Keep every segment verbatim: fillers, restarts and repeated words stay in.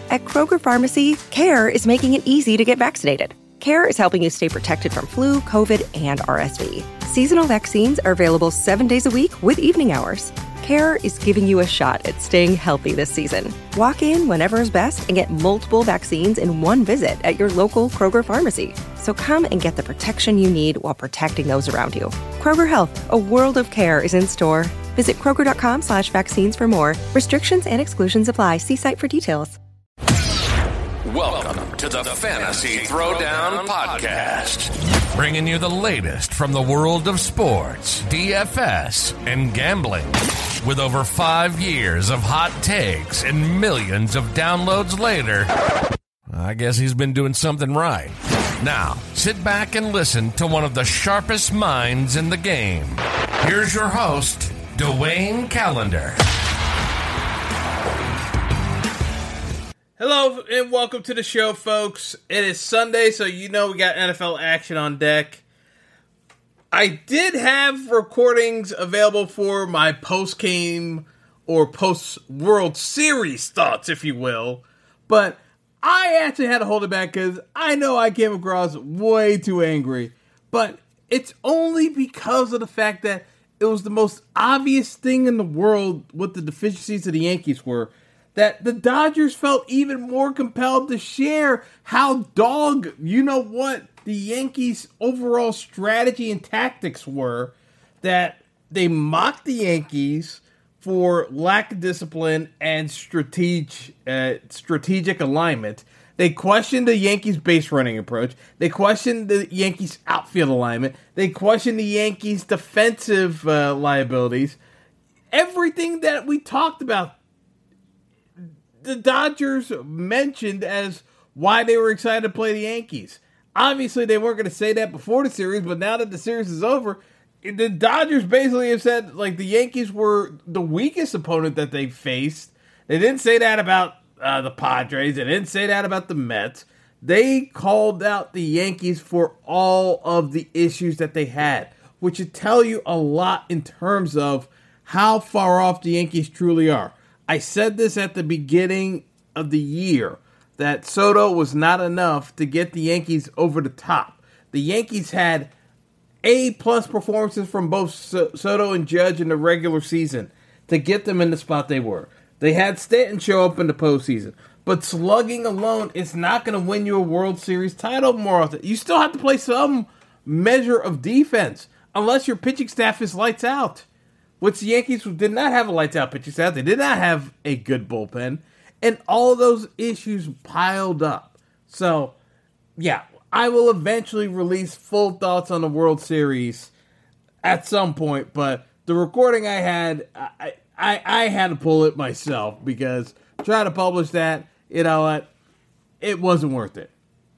At Kroger Pharmacy, CARE is making it easy to get vaccinated. CARE is helping you stay protected from flu, COVID, and R S V. Seasonal vaccines are available seven days a week with evening hours. CARE is giving you a shot at staying healthy this season. Walk in whenever is best and get multiple vaccines in one visit at your local Kroger Pharmacy. So come and get the protection you need while protecting those around you. Kroger Health, a world of care is in store. Visit Kroger.com slash vaccines for more. Restrictions and exclusions apply. See site for details. Welcome to the Fantasy Throwdown Podcast, bringing you the latest from the world of sports, D F S, and gambling. With over five years of hot takes and millions of downloads later, I guess he's been doing something right. Now, sit back and listen to one of the sharpest minds in the game. Here's your host, Dwayne Callender. Hello and welcome to the show, folks. It is Sunday, so you know we got N F L action on deck. I did have recordings available for my post-game or post-World Series thoughts, if you will, but I actually had to hold it back because I know I came across way too angry, but it's only because of the fact that it was the most obvious thing in the world what the deficiencies of the Yankees were, that the Dodgers felt even more compelled to share how dog, you know what, the Yankees' overall strategy and tactics were, that they mocked the Yankees for lack of discipline and strategic, uh, strategic alignment. They questioned the Yankees' base running approach. They questioned the Yankees' outfield alignment. They questioned the Yankees' defensive uh, liabilities. Everything that we talked about, the Dodgers mentioned as why they were excited to play the Yankees. Obviously, they weren't going to say that before the series, but now that the series is over, the Dodgers basically have said, like, the Yankees were the weakest opponent that they faced. They didn't say that about uh, the Padres. They didn't say that about the Mets. They called out the Yankees for all of the issues that they had, which should tell you a lot in terms of how far off the Yankees truly are. I said this at the beginning of the year, that Soto was not enough to get the Yankees over the top. The Yankees had A-plus performances from both Soto and Judge in the regular season to get them in the spot they were. They had Stanton show up in the postseason. But slugging alone is not going to win you a World Series title more often. You still have to play some measure of defense, unless your pitching staff is lights out. Which the Yankees did not have a lights out pitching staff. They did not have a good bullpen. And all of those issues piled up. So, yeah, I will eventually release full thoughts on the World Series at some point. But the recording I had, I, I, I had to pull it myself because trying to publish that, you know what, it wasn't worth it.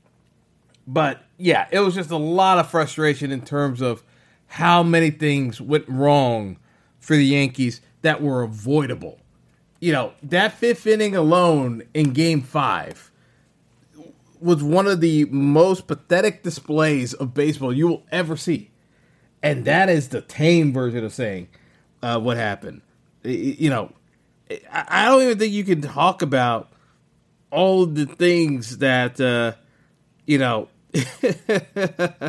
But, yeah, it was just a lot of frustration in terms of how many things went wrong for the Yankees that were avoidable. You know, that fifth inning alone in Game five was one of the most pathetic displays of baseball you will ever see. And that is the tame version of saying uh, what happened. You know, I don't even think you can talk about all of the things that, uh, you know, uh,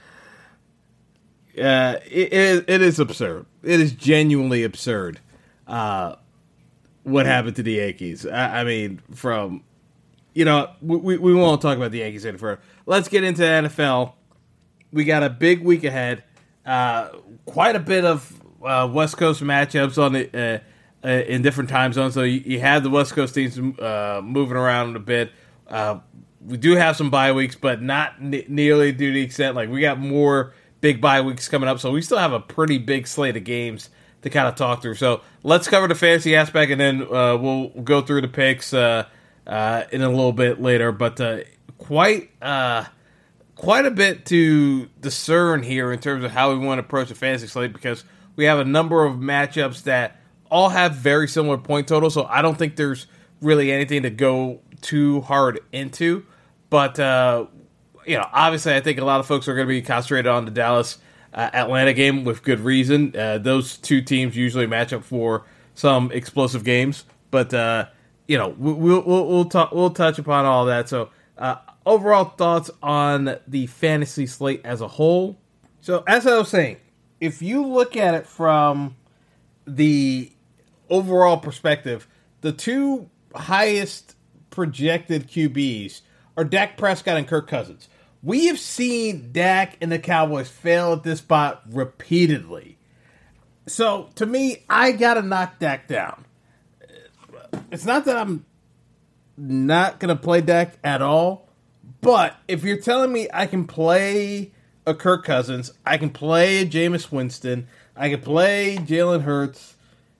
it, it is absurd. It is genuinely absurd. Uh, What happened to the Yankees? I, I mean, from, you know, we, we won't talk about the Yankees any further. Let's get into the N F L. We got a big week ahead. Uh, quite a bit of uh, West Coast matchups on the, uh, uh, in different time zones. So you, you have the West Coast teams uh, moving around a bit. Uh, we do have some bye weeks, but not n- nearly to the extent. Like, we got more big bye weeks coming up. So we still have a pretty big slate of games to kind of talk through. So let's cover the fantasy aspect, and then uh, we'll go through the picks uh, uh, in a little bit later. But uh, quite uh, quite a bit to discern here in terms of how we want to approach the fantasy slate, because we have a number of matchups that all have very similar point totals. So I don't think there's really anything to go too hard into. But uh, you know, obviously, I think a lot of folks are going to be concentrated on the Dallas Uh, Atlanta game with good reason. Uh, those two teams usually match up for some explosive games. But, uh, you know, we'll we'll we'll, talk, we'll touch upon all that. So, uh, overall thoughts on the fantasy slate as a whole. So, as I was saying, if you look at it from the overall perspective, the two highest projected Q Bs are Dak Prescott and Kirk Cousins. We have seen Dak and the Cowboys fail at this spot repeatedly. So, to me, I got to knock Dak down. It's not that I'm not going to play Dak at all, but if you're telling me I can play a Kirk Cousins, I can play a Jameis Winston, I can play Jalen Hurts,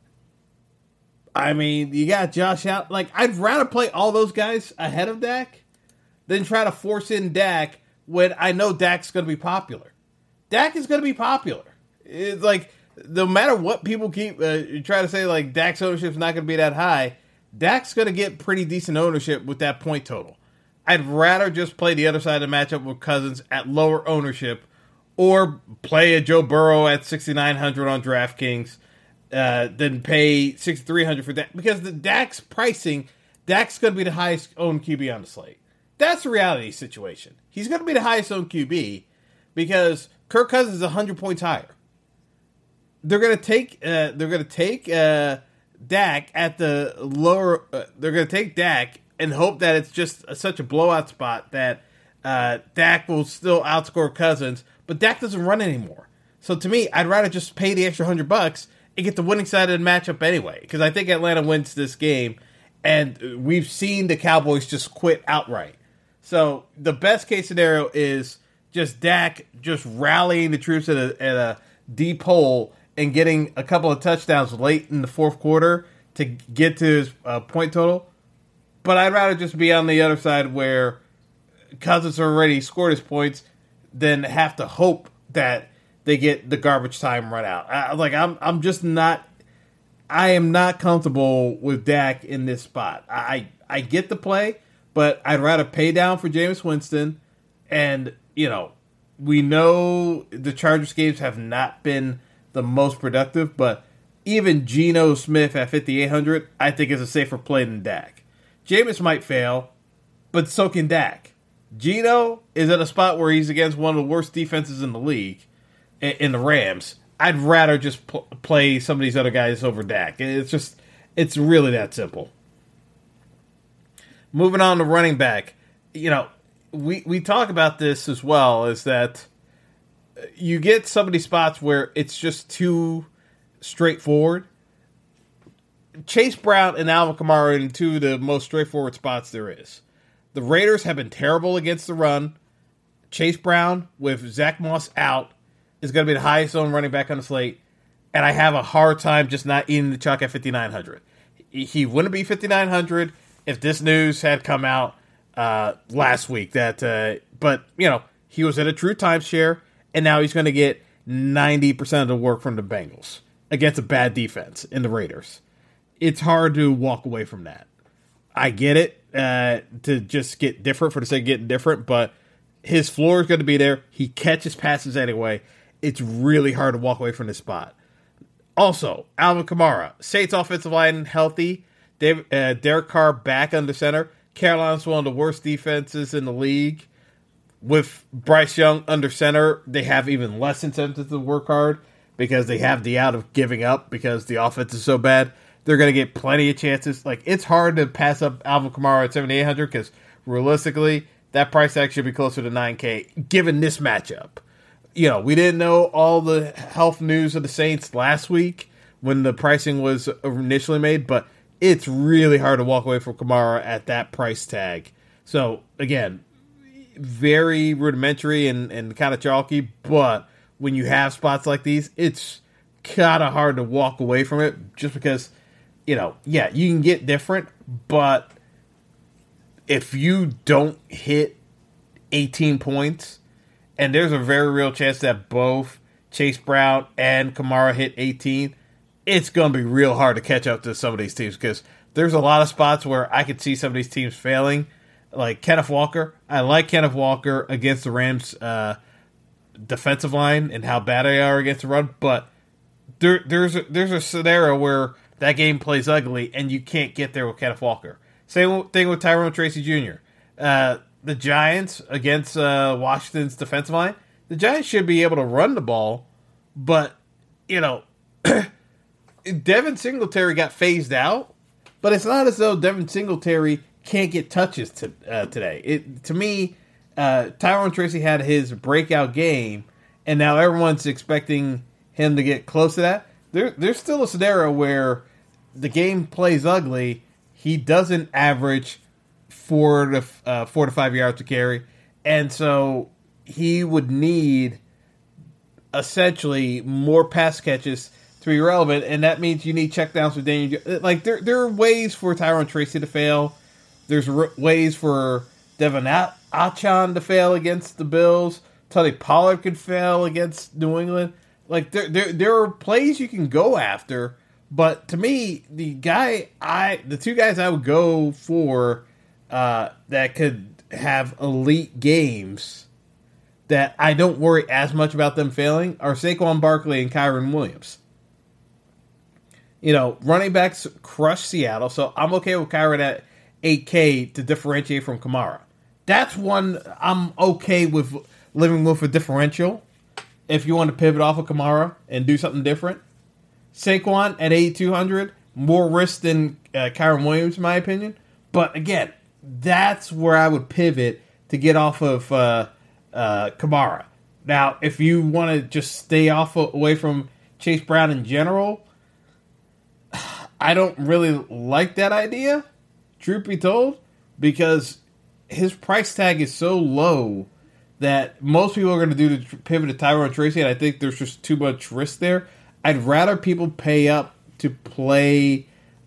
I mean, you got Josh Allen. Like, I'd rather play all those guys ahead of Dak than try to force in Dak when I know Dak's going to be popular. Dak is going to be popular. It's like, no matter what people keep uh, try to say, like, Dak's ownership is not going to be that high, Dak's going to get pretty decent ownership with that point total. I'd rather just play the other side of the matchup with Cousins at lower ownership or play a Joe Burrow at sixty-nine hundred on DraftKings uh, than pay sixty-three hundred for Dak. Because the Dak's pricing, Dak's going to be the highest owned Q B on the slate. That's the reality situation. He's going to be the highest owned Q B because Kirk Cousins is one hundred points higher. They're going to take uh, they're going to take uh, Dak at the lower. Uh, they're going to take Dak and hope that it's just a, such a blowout spot that uh, Dak will still outscore Cousins, but Dak doesn't run anymore. So to me, I'd rather just pay the extra hundred bucks and get the winning side of the matchup anyway, because I think Atlanta wins this game, and we've seen the Cowboys just quit outright. So the best case scenario is just Dak just rallying the troops at a, at a deep hole and getting a couple of touchdowns late in the fourth quarter to get to his uh, point total. But I'd rather just be on the other side where Cousins already scored his points than have to hope that they get the garbage time run out. I, like I'm, I'm just not. I am not comfortable with Dak in this spot. I, I get the play, but I'd rather pay down for Jameis Winston. And you know, we know the Chargers games have not been the most productive, but even Geno Smith at fifty-eight hundred, I think is a safer play than Dak. Jameis might fail, but so can Dak. Geno is at a spot where he's against one of the worst defenses in the league, in the Rams. I'd rather just pl- play some of these other guys over Dak. It's just, it's really that simple. Moving on to running back, you know, we, we talk about this as well, is that you get some of these spots where it's just too straightforward. Chase Brown and Alvin Kamara are in two of the most straightforward spots there is. The Raiders have been terrible against the run. Chase Brown, with Zach Moss out, is going to be the highest owned running back on the slate. And I have a hard time just not eating the chalk at fifty-nine hundred. He wouldn't be fifty-nine hundred if this news had come out uh, last week. That, uh, But, you know, he was at a true timeshare, and now he's going to get ninety percent of the work from the Bengals against a bad defense in the Raiders. It's hard to walk away from that. I get it, uh, to just get different for the sake of getting different, but his floor is going to be there. He catches passes anyway. It's really hard to walk away from this spot. Also, Alvin Kamara, Saints offensive line healthy. Dave, uh, Derek Carr back under center. Carolina's one of the worst defenses in the league. With Bryce Young under center, they have even less incentive to work hard because they have the out of giving up because the offense is so bad. They're going to get plenty of chances. Like, it's hard to pass up Alvin Kamara at seventy-eight hundred because realistically, that price tag should be closer to nine K given this matchup. You know, we didn't know all the health news of the Saints last week when the pricing was initially made, but it's really hard to walk away from Kamara at that price tag. So, again, very rudimentary and, and kind of chalky, but when you have spots like these, it's kind of hard to walk away from it just because, you know, yeah, you can get different, but if you don't hit eighteen points, and there's a very real chance that both Chase Brown and Kamara hit eighteen, it's going to be real hard to catch up to some of these teams because there's a lot of spots where I could see some of these teams failing. Like Kenneth Walker. I like Kenneth Walker against the Rams' uh, defensive line and how bad they are against the run, but there, there's, a, there's a scenario where that game plays ugly, and you can't get there with Kenneth Walker. Same thing with Tyrone Tracy Junior Uh, the Giants against uh, Washington's defensive line, the Giants should be able to run the ball, but, you know, Devin Singletary got phased out, but it's not as though Devin Singletary can't get touches to, uh, today. It To me, uh, Tyrone Tracy had his breakout game, and now everyone's expecting him to get close to that. There, there's still a scenario where the game plays ugly. He doesn't average four to uh, four to five yards to carry, and so he would need essentially more pass catches to be relevant, and that means you need checkdowns with Daniel. Like there, there are ways for Tyrone Tracy to fail. There's r- ways for Devin A- Achane to fail against the Bills. Tony Pollard could fail against New England. Like there, there, there are plays you can go after, but to me, the guy I, the two guys I would go for uh, that could have elite games that I don't worry as much about them failing are Saquon Barkley and Kyren Williams. You know, running backs crush Seattle, so I'm okay with Kyren at eight K to differentiate from Kamara. That's one I'm okay with living with a differential if you want to pivot off of Kamara and do something different. Saquon at eighty-two hundred, more risk than uh, Kyren Williams, in my opinion. But again, that's where I would pivot to get off of uh, uh, Kamara. Now, if you want to just stay off away from Chase Brown in general, I don't really like that idea, truth be told, because his price tag is so low that most people are going to do the pivot to Tyrone Tracy, and I think there's just too much risk there. I'd rather people pay up to play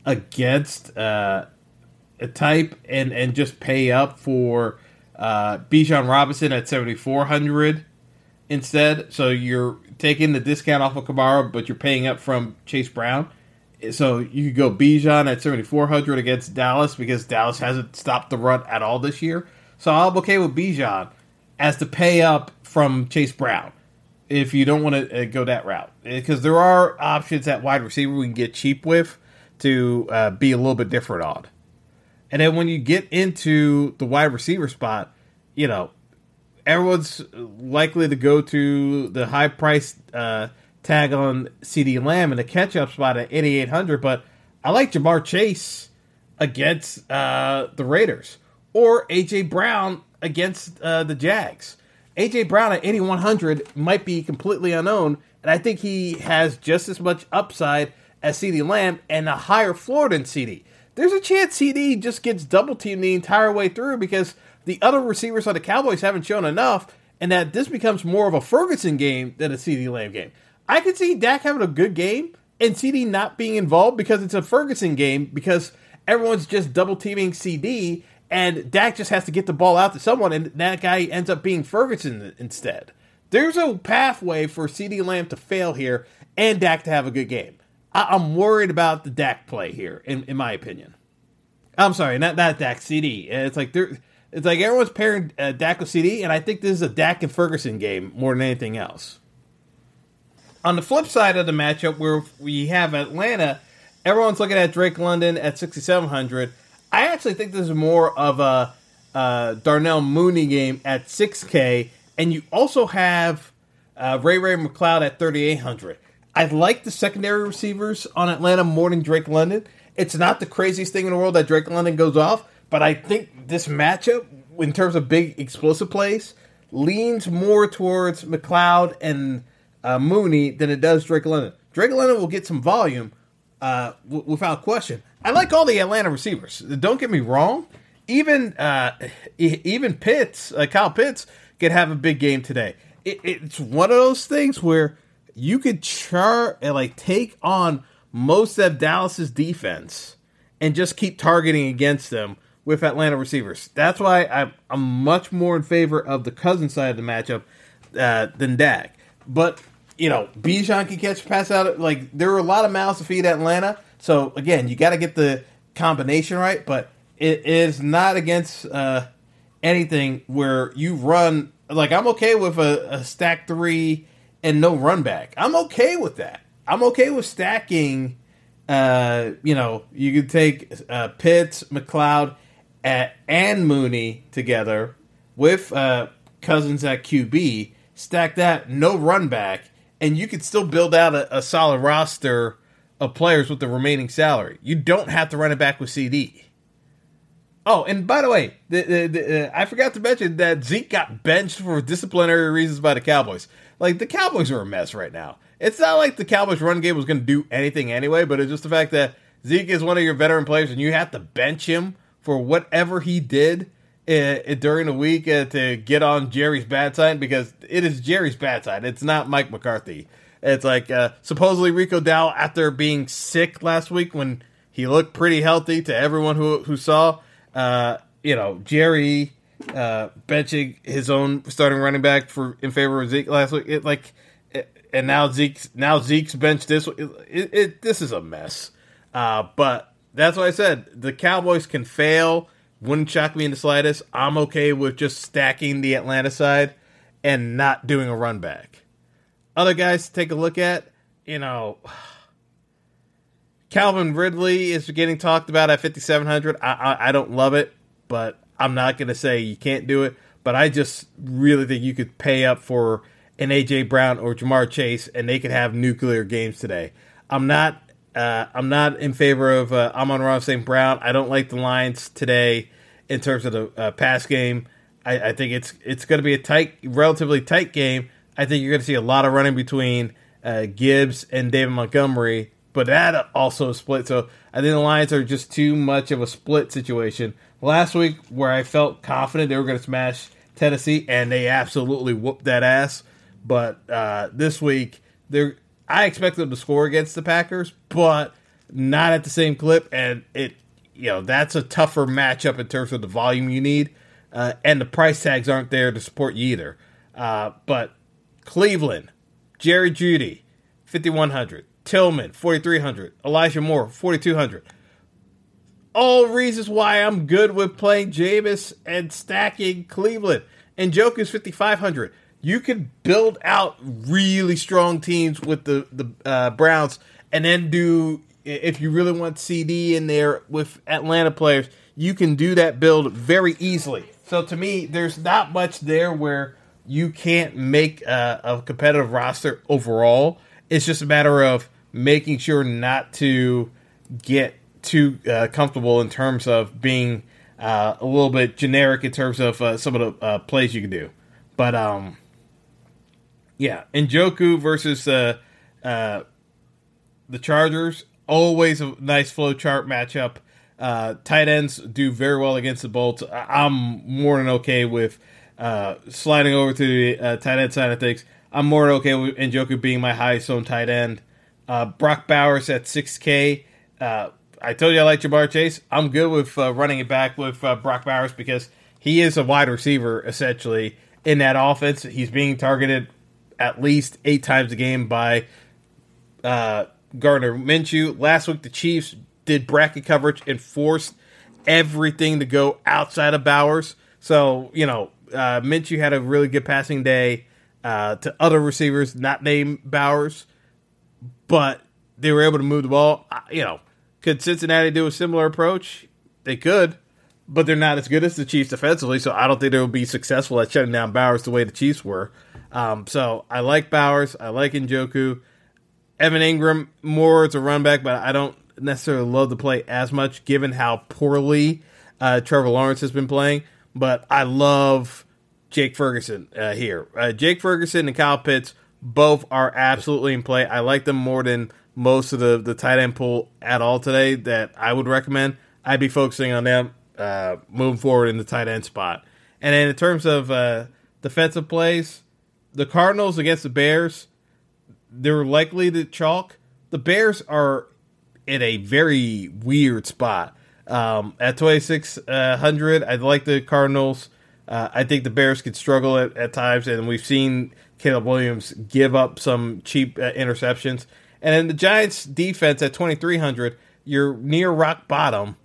against uh, a type and, and just pay up for uh, Bijan Robinson at seventy-four hundred instead. So you're taking the discount off of Kamara, but you're paying up from Chase Brown. So you could go Bijan at seventy-four hundred against Dallas because Dallas hasn't stopped the run at all this year. So I'm okay with Bijan as the pay up from Chase Brown if you don't want to uh, go that route. Because there are options at wide receiver we can get cheap with to uh, be a little bit different on. And then when you get into the wide receiver spot, you know, everyone's likely to go to the high price uh, tag on CeeDee Lamb in the catch-up spot at eighty-eight hundred, but I like Jamar Chase against uh, the Raiders or A J Brown against uh, the Jags. A J Brown at eighty-one hundred might be completely unknown, and I think he has just as much upside as CeeDee Lamb and a higher floor than CeeDee. There's a chance CeeDee just gets double-teamed the entire way through because the other receivers on the Cowboys haven't shown enough, and that this becomes more of a Ferguson game than a CeeDee Lamb game. I could see Dak having a good game and CeeDee not being involved because it's a Ferguson game because everyone's just double-teaming CeeDee, and Dak just has to get the ball out to someone, and that guy ends up being Ferguson instead. There's a pathway for CeeDee Lamb to fail here and Dak to have a good game. I- I'm worried about the Dak play here, in, in my opinion. I'm sorry, not, not Dak, CeeDee. It's like they're, it's like everyone's pairing uh, Dak with CeeDee, and I think this is a Dak and Ferguson game more than anything else. On the flip side of the matchup, where we have Atlanta, everyone's looking at Drake London at sixty-seven hundred. I actually think this is more of a uh, Darnell Mooney game at six K, and you also have uh, Ray Ray McCloud at thirty-eight hundred. I like the secondary receivers on Atlanta more than Drake London. It's not the craziest thing in the world that Drake London goes off, but I think this matchup, in terms of big explosive plays, leans more towards McCloud and uh, Mooney than it does Drake London. Drake London will get some volume uh, w- without question. I like all the Atlanta receivers. Don't get me wrong. Even uh, even Pitts, uh, Kyle Pitts, could have a big game today. It, it's one of those things where you could char and like take on most of Dallas's defense and just keep targeting against them with Atlanta receivers. That's why I'm, I'm much more in favor of the Cousins side of the matchup uh, than Dak. But you know, Bijan can catch pass out. Like there are a lot of mouths to feed Atlanta. So again, you got to get the combination right, but it is not against uh, anything where you run. Like I'm okay with a, a stack three and no run back. I'm okay with that. I'm okay with stacking Uh, you know, you could take uh, Pitts, McLeod, uh, and Mooney together with uh, Cousins at Q B, stack that, no run back, and you could still build out a, a solid roster of players with the remaining salary. You don't have to run it back with C D. Oh, and by the way, the, the, the, uh, I forgot to mention that Zeke got benched for disciplinary reasons by the Cowboys. Like, the Cowboys are a mess right now. It's not like the Cowboys run game was going to do anything anyway, but it's just the fact that Zeke is one of your veteran players and you have to bench him for whatever he did uh, during the week uh, to get on Jerry's bad side, because it is Jerry's bad side. It's not Mike McCarthy. It's like uh, supposedly Rico Dowdle, after being sick last week when he looked pretty healthy to everyone who, who saw, uh, you know, Jerry uh, benching his own starting running back for in favor of Zeke last week. It like... And now Zeke's now Zeke's bench this it, it, it this is a mess. Uh, but that's what I said. The Cowboys can fail. Wouldn't shock me in the slightest. I'm okay with just stacking the Atlanta side and not doing a run back. Other guys to take a look at, you know, Calvin Ridley is getting talked about at fifty-seven hundred. I, I I don't love it, but I'm not going to say you can't do it. But I just really think you could pay up for an A J Brown or Jamar Chase, and they could have nuclear games today. I'm not, uh, I'm not in favor of uh, Amon-Ra Saint Brown. I don't like the Lions today in terms of the uh, pass game. I, I think it's it's going to be a tight, relatively tight game. I think you're going to see a lot of running between uh, Gibbs and David Montgomery, but that also is split. So I think the Lions are just too much of a split situation. Last week, where I felt confident they were going to smash Tennessee, and they absolutely whooped that ass. But uh, this week, they're I expect them to score against the Packers, but not at the same clip. And it, you know, that's a tougher matchup in terms of the volume you need, uh, and the price tags aren't there to support you either. Uh, but Cleveland, Jerry Jeudy, fifty-one hundred, Tillman, forty-three hundred, Elijah Moore, forty-two hundred. All reasons why I'm good with playing Jameis and stacking Cleveland. And Njoku's fifty-five hundred. You could build out really strong teams with the, the uh, Browns, and then do, if you really want C D in there with Atlanta players, you can do that build very easily. So to me, there's not much there where you can't make a, a competitive roster overall. It's just a matter of making sure not to get too uh, comfortable in terms of being uh, a little bit generic in terms of uh, some of the uh, plays you can do. But, um... yeah, Njoku versus uh, uh, the Chargers, always a nice flow chart matchup. Uh, tight ends do very well against the Bolts. I'm more than okay with uh, sliding over to the uh, tight end side of things. I'm more than okay with Njoku being my highest owned tight end. Uh, Brock Bowers at six K. Uh, I told you I like Jamar Chase. I'm good with uh, running it back with uh, Brock Bowers because he is a wide receiver, essentially, in that offense. He's being targeted at least eight times a game by uh, Gardner Minshew. Last week, the Chiefs did bracket coverage and forced everything to go outside of Bowers. So, you know, uh, Minshew had a really good passing day uh, to other receivers, not named Bowers, but they were able to move the ball. Uh, you know, could Cincinnati do a similar approach? They could, but they're not as good as the Chiefs defensively, so I don't think they'll be successful at shutting down Bowers the way the Chiefs were. Um, so I like Bowers. I like Njoku. Evan Ingram, more as a run back, but I don't necessarily love the play as much given how poorly uh, Trevor Lawrence has been playing. But I love Jake Ferguson uh, here. Uh, Jake Ferguson and Kyle Pitts both are absolutely in play. I like them more than most of the, the tight end pool at all today that I would recommend. I'd be focusing on them uh, moving forward in the tight end spot. And then in terms of uh, defensive plays, the Cardinals against the Bears, they're likely to chalk. The Bears are in a very weird spot. Um, at twenty-six hundred, I like the Cardinals. Uh, I think the Bears could struggle at, at times, and we've seen Caleb Williams give up some cheap uh, interceptions. And then the Giants' defense at twenty-three hundred, you're near rock bottom,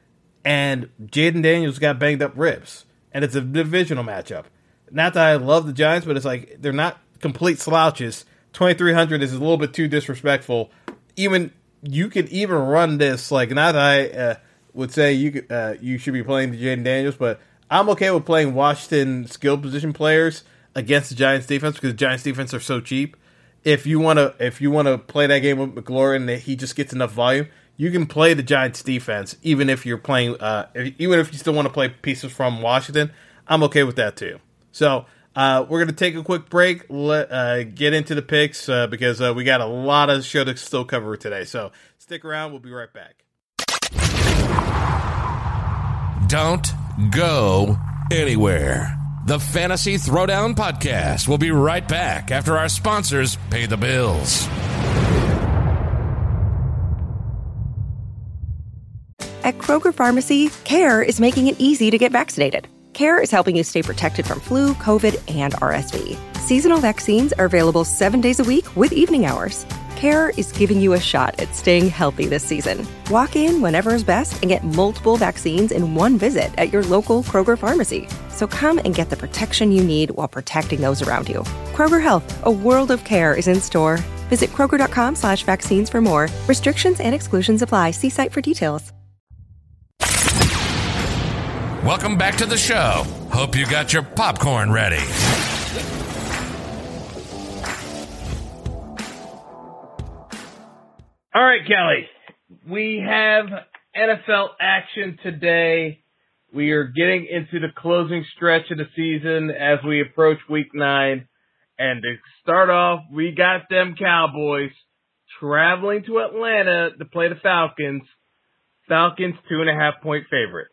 and Jaden Daniels got banged up ribs, and it's a divisional matchup. Not that I love the Giants, but it's like they're not complete slouches. twenty-three hundred is a little bit too disrespectful, even you could even run this, like, not that I uh, would say you could, uh, you should be playing Jaden Daniels, but I'm okay with playing Washington skill position players against the Giants defense because the Giants defense are so cheap. If you want to, if you want to play that game with McLaurin and he just gets enough volume, you can play the Giants defense even if you're playing, uh, if, even if you still want to play pieces from Washington. I'm okay with that too. So uh, we're gonna take a quick break, let uh, get into the picks uh, because uh, we got a lot of show to still cover today. So stick around. We'll be right back. Don't go anywhere. The Fantasy Throwdown Podcast will be right back after our sponsors pay the bills. At Kroger Pharmacy, CARE is making it easy to get vaccinated. CARE is helping you stay protected from flu, COVID, and R S V. Seasonal vaccines are available seven days a week with evening hours. CARE is giving you a shot at staying healthy this season. Walk in whenever is best and get multiple vaccines in one visit at your local Kroger Pharmacy. So come and get the protection you need while protecting those around you. Kroger Health, a world of care is in store. Visit Kroger.com slash vaccines for more. Restrictions and exclusions apply. See site for details. Welcome back to the show. Hope you got your popcorn ready. All right, Kelly. We have N F L action today. We are getting into the closing stretch of the season as we approach week nine. And to start off, we got them Cowboys traveling to Atlanta to play the Falcons. Falcons two and a half point favorites.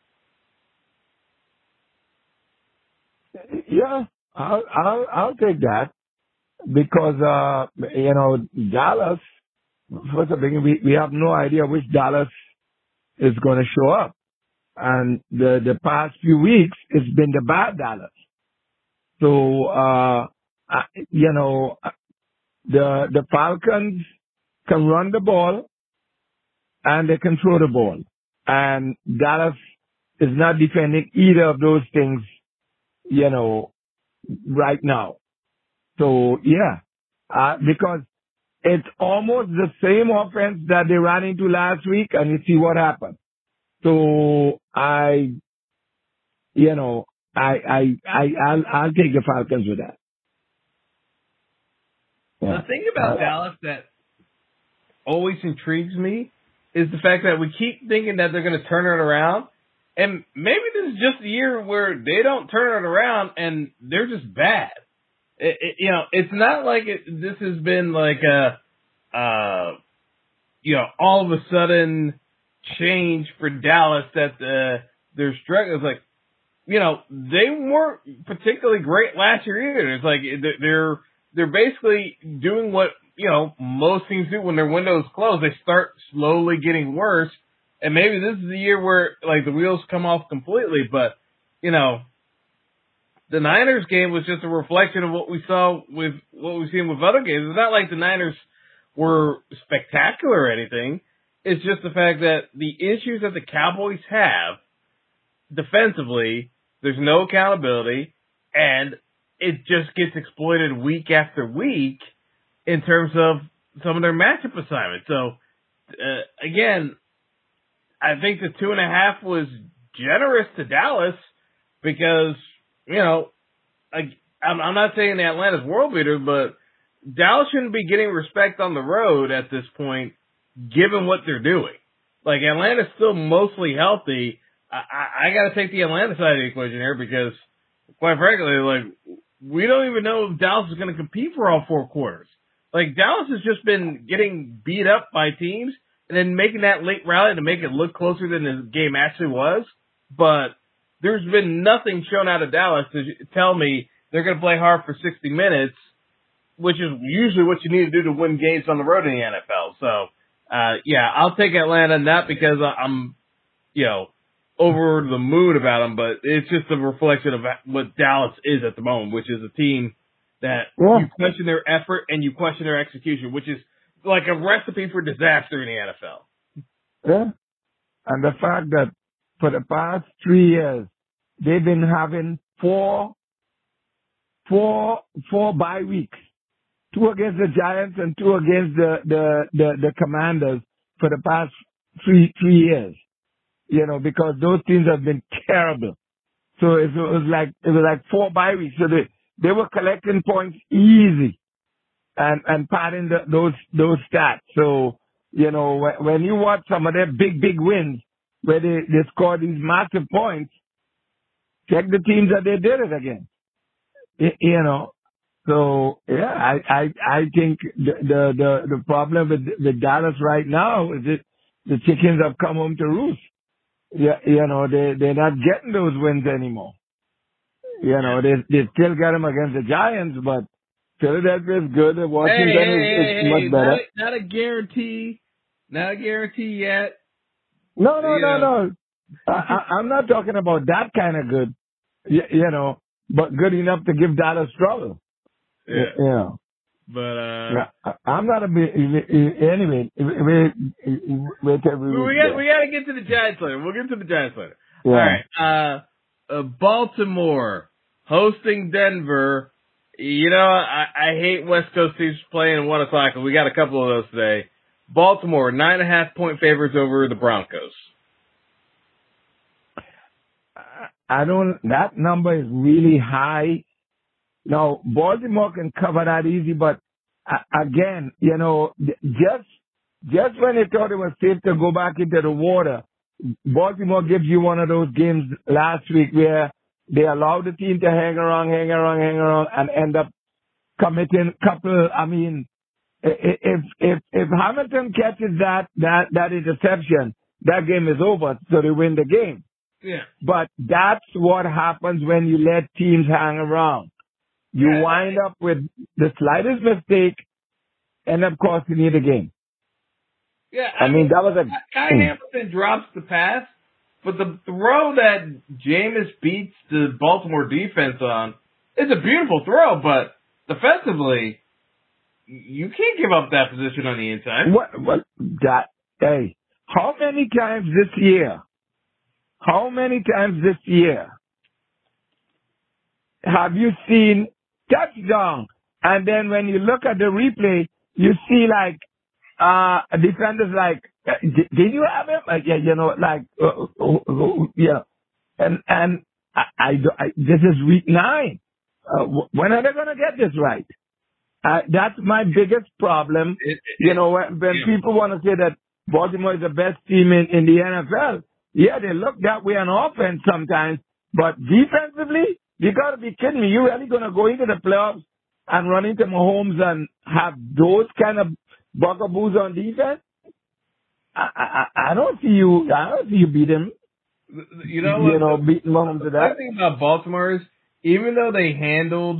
Yeah, I'll, I'll, I'll take that because, uh, you know, Dallas, first of all, we, we have no idea which Dallas is going to show up. And the, the past few weeks, it's been the bad Dallas. So, uh, I, you know, the, the Falcons can run the ball and they can throw the ball. And Dallas is not defending either of those things, you know, right now. So, yeah, uh, because it's almost the same offense that they ran into last week, and you see what happened. So, I, you know, I, I, I, I'll, I'll take the Falcons with that. Yeah. The thing about uh, Dallas that always intrigues me is the fact that we keep thinking that they're going to turn it around. And maybe this is just a year where they don't turn it around and they're just bad. It, it, you know, it's not like it, this has been like a, uh, you know, all of a sudden change for Dallas that uh, they're struggling. It's like, you know, they weren't particularly great last year either. It's like they're they're basically doing what, you know, most teams do when their windows close. They start slowly getting worse. And maybe this is the year where, like, the wheels come off completely. But, you know, the Niners game was just a reflection of what we saw with what we've seen with other games. It's not like the Niners were spectacular or anything. It's just the fact that the issues that the Cowboys have defensively, there's no accountability, and it just gets exploited week after week in terms of some of their matchup assignments. So, uh, again, I think the two and a half was generous to Dallas because, you know, I, I'm, I'm not saying that Atlanta's world beater, but Dallas shouldn't be getting respect on the road at this point, given what they're doing. Like, Atlanta's still mostly healthy. I, I, I got to take the Atlanta side of the equation here because, quite frankly, like, we don't even know if Dallas is going to compete for all four quarters. Like, Dallas has just been getting beat up by teams and then making that late rally to make it look closer than the game actually was. But there's been nothing shown out of Dallas to tell me they're going to play hard for sixty minutes, which is usually what you need to do to win games on the road in the N F L. So, uh, yeah, I'll take Atlanta, not because I'm, you know, over the moon about them, but it's just a reflection of what Dallas is at the moment, which is a team that yeah. you question their effort and you question their execution, which is like a recipe for disaster in the N F L. Yeah. And the fact that for the past three years, they've been having four, four, four bye weeks two against the Giants and two against the, the, the, the Commanders for the past three, three years. You know, because those teams have been terrible. So it was like, it was like four bye weeks. So they, they were collecting points easy and, and padding the, those, those stats. So, you know, when, when you watch some of their big, big wins where they, they score these massive points, check the teams that they did it against. You know, so yeah, I, I, I think the, the, the, the problem with, with Dallas right now is that the chickens have come home to roost. Yeah, you know, they, they're not getting those wins anymore. You know, they, they still get them against the Giants, but Philadelphia is good. Washington hey, hey, is, is hey, much hey, better. Not a, not a guarantee. Not a guarantee yet. No, no, you no, know. no. I, I, I'm not talking about that kind of good, you, you know, but good enough to give Dallas trouble. Yeah. You know. But, uh, I, I'm not a bit, anyway, wait, wait, wait till we, we got, we got to get to the Giants later. We'll get to the Giants later. Yeah. All right. Uh, uh, Baltimore hosting Denver. You know, I, I hate West Coast teams playing at one o'clock, and we got a couple of those today. Baltimore, nine and a half point favorites over the Broncos. I don't, that number is really high. Now, Baltimore can cover that easy, but uh, again, you know, just, just when they thought it was safe to go back into the water, Baltimore gives you one of those games last week where they allow the team to hang around, hang around, hang around, and end up committing a couple, I mean, if, if, if Hamilton catches that, that, that interception, that game is over, so they win the game. Yeah. But that's what happens when you let teams hang around. You yeah. wind up with the slightest mistake, end up costing you the game. Yeah, I, I mean, mean, that was a... Kai Hamilton drops the pass, but the throw that Jameis beats the Baltimore defense on is a beautiful throw, but defensively, you can't give up that position on the inside. What, what, that, hey, how many times this year, how many times this year have you seen touchdown, and then when you look at the replay, you see like uh defenders like, did, did you have him? Like, yeah, you know, like uh, uh, uh, yeah, and and I, I, I this is week nine. Uh, when are they gonna get this right? Uh, that's my biggest problem. It, it, you know, when, when yeah. people want to say that Baltimore is the best team in, in the N F L, yeah, they look that way on offense sometimes, but defensively, you gotta be kidding me. You really gonna go into the playoffs and run into Mahomes and have those kind of bugaboos on defense? I, I, I don't see you, I don't see you beat him. You know what? You know, beating Mahomes to that. The thing about Baltimore is, even though they handled,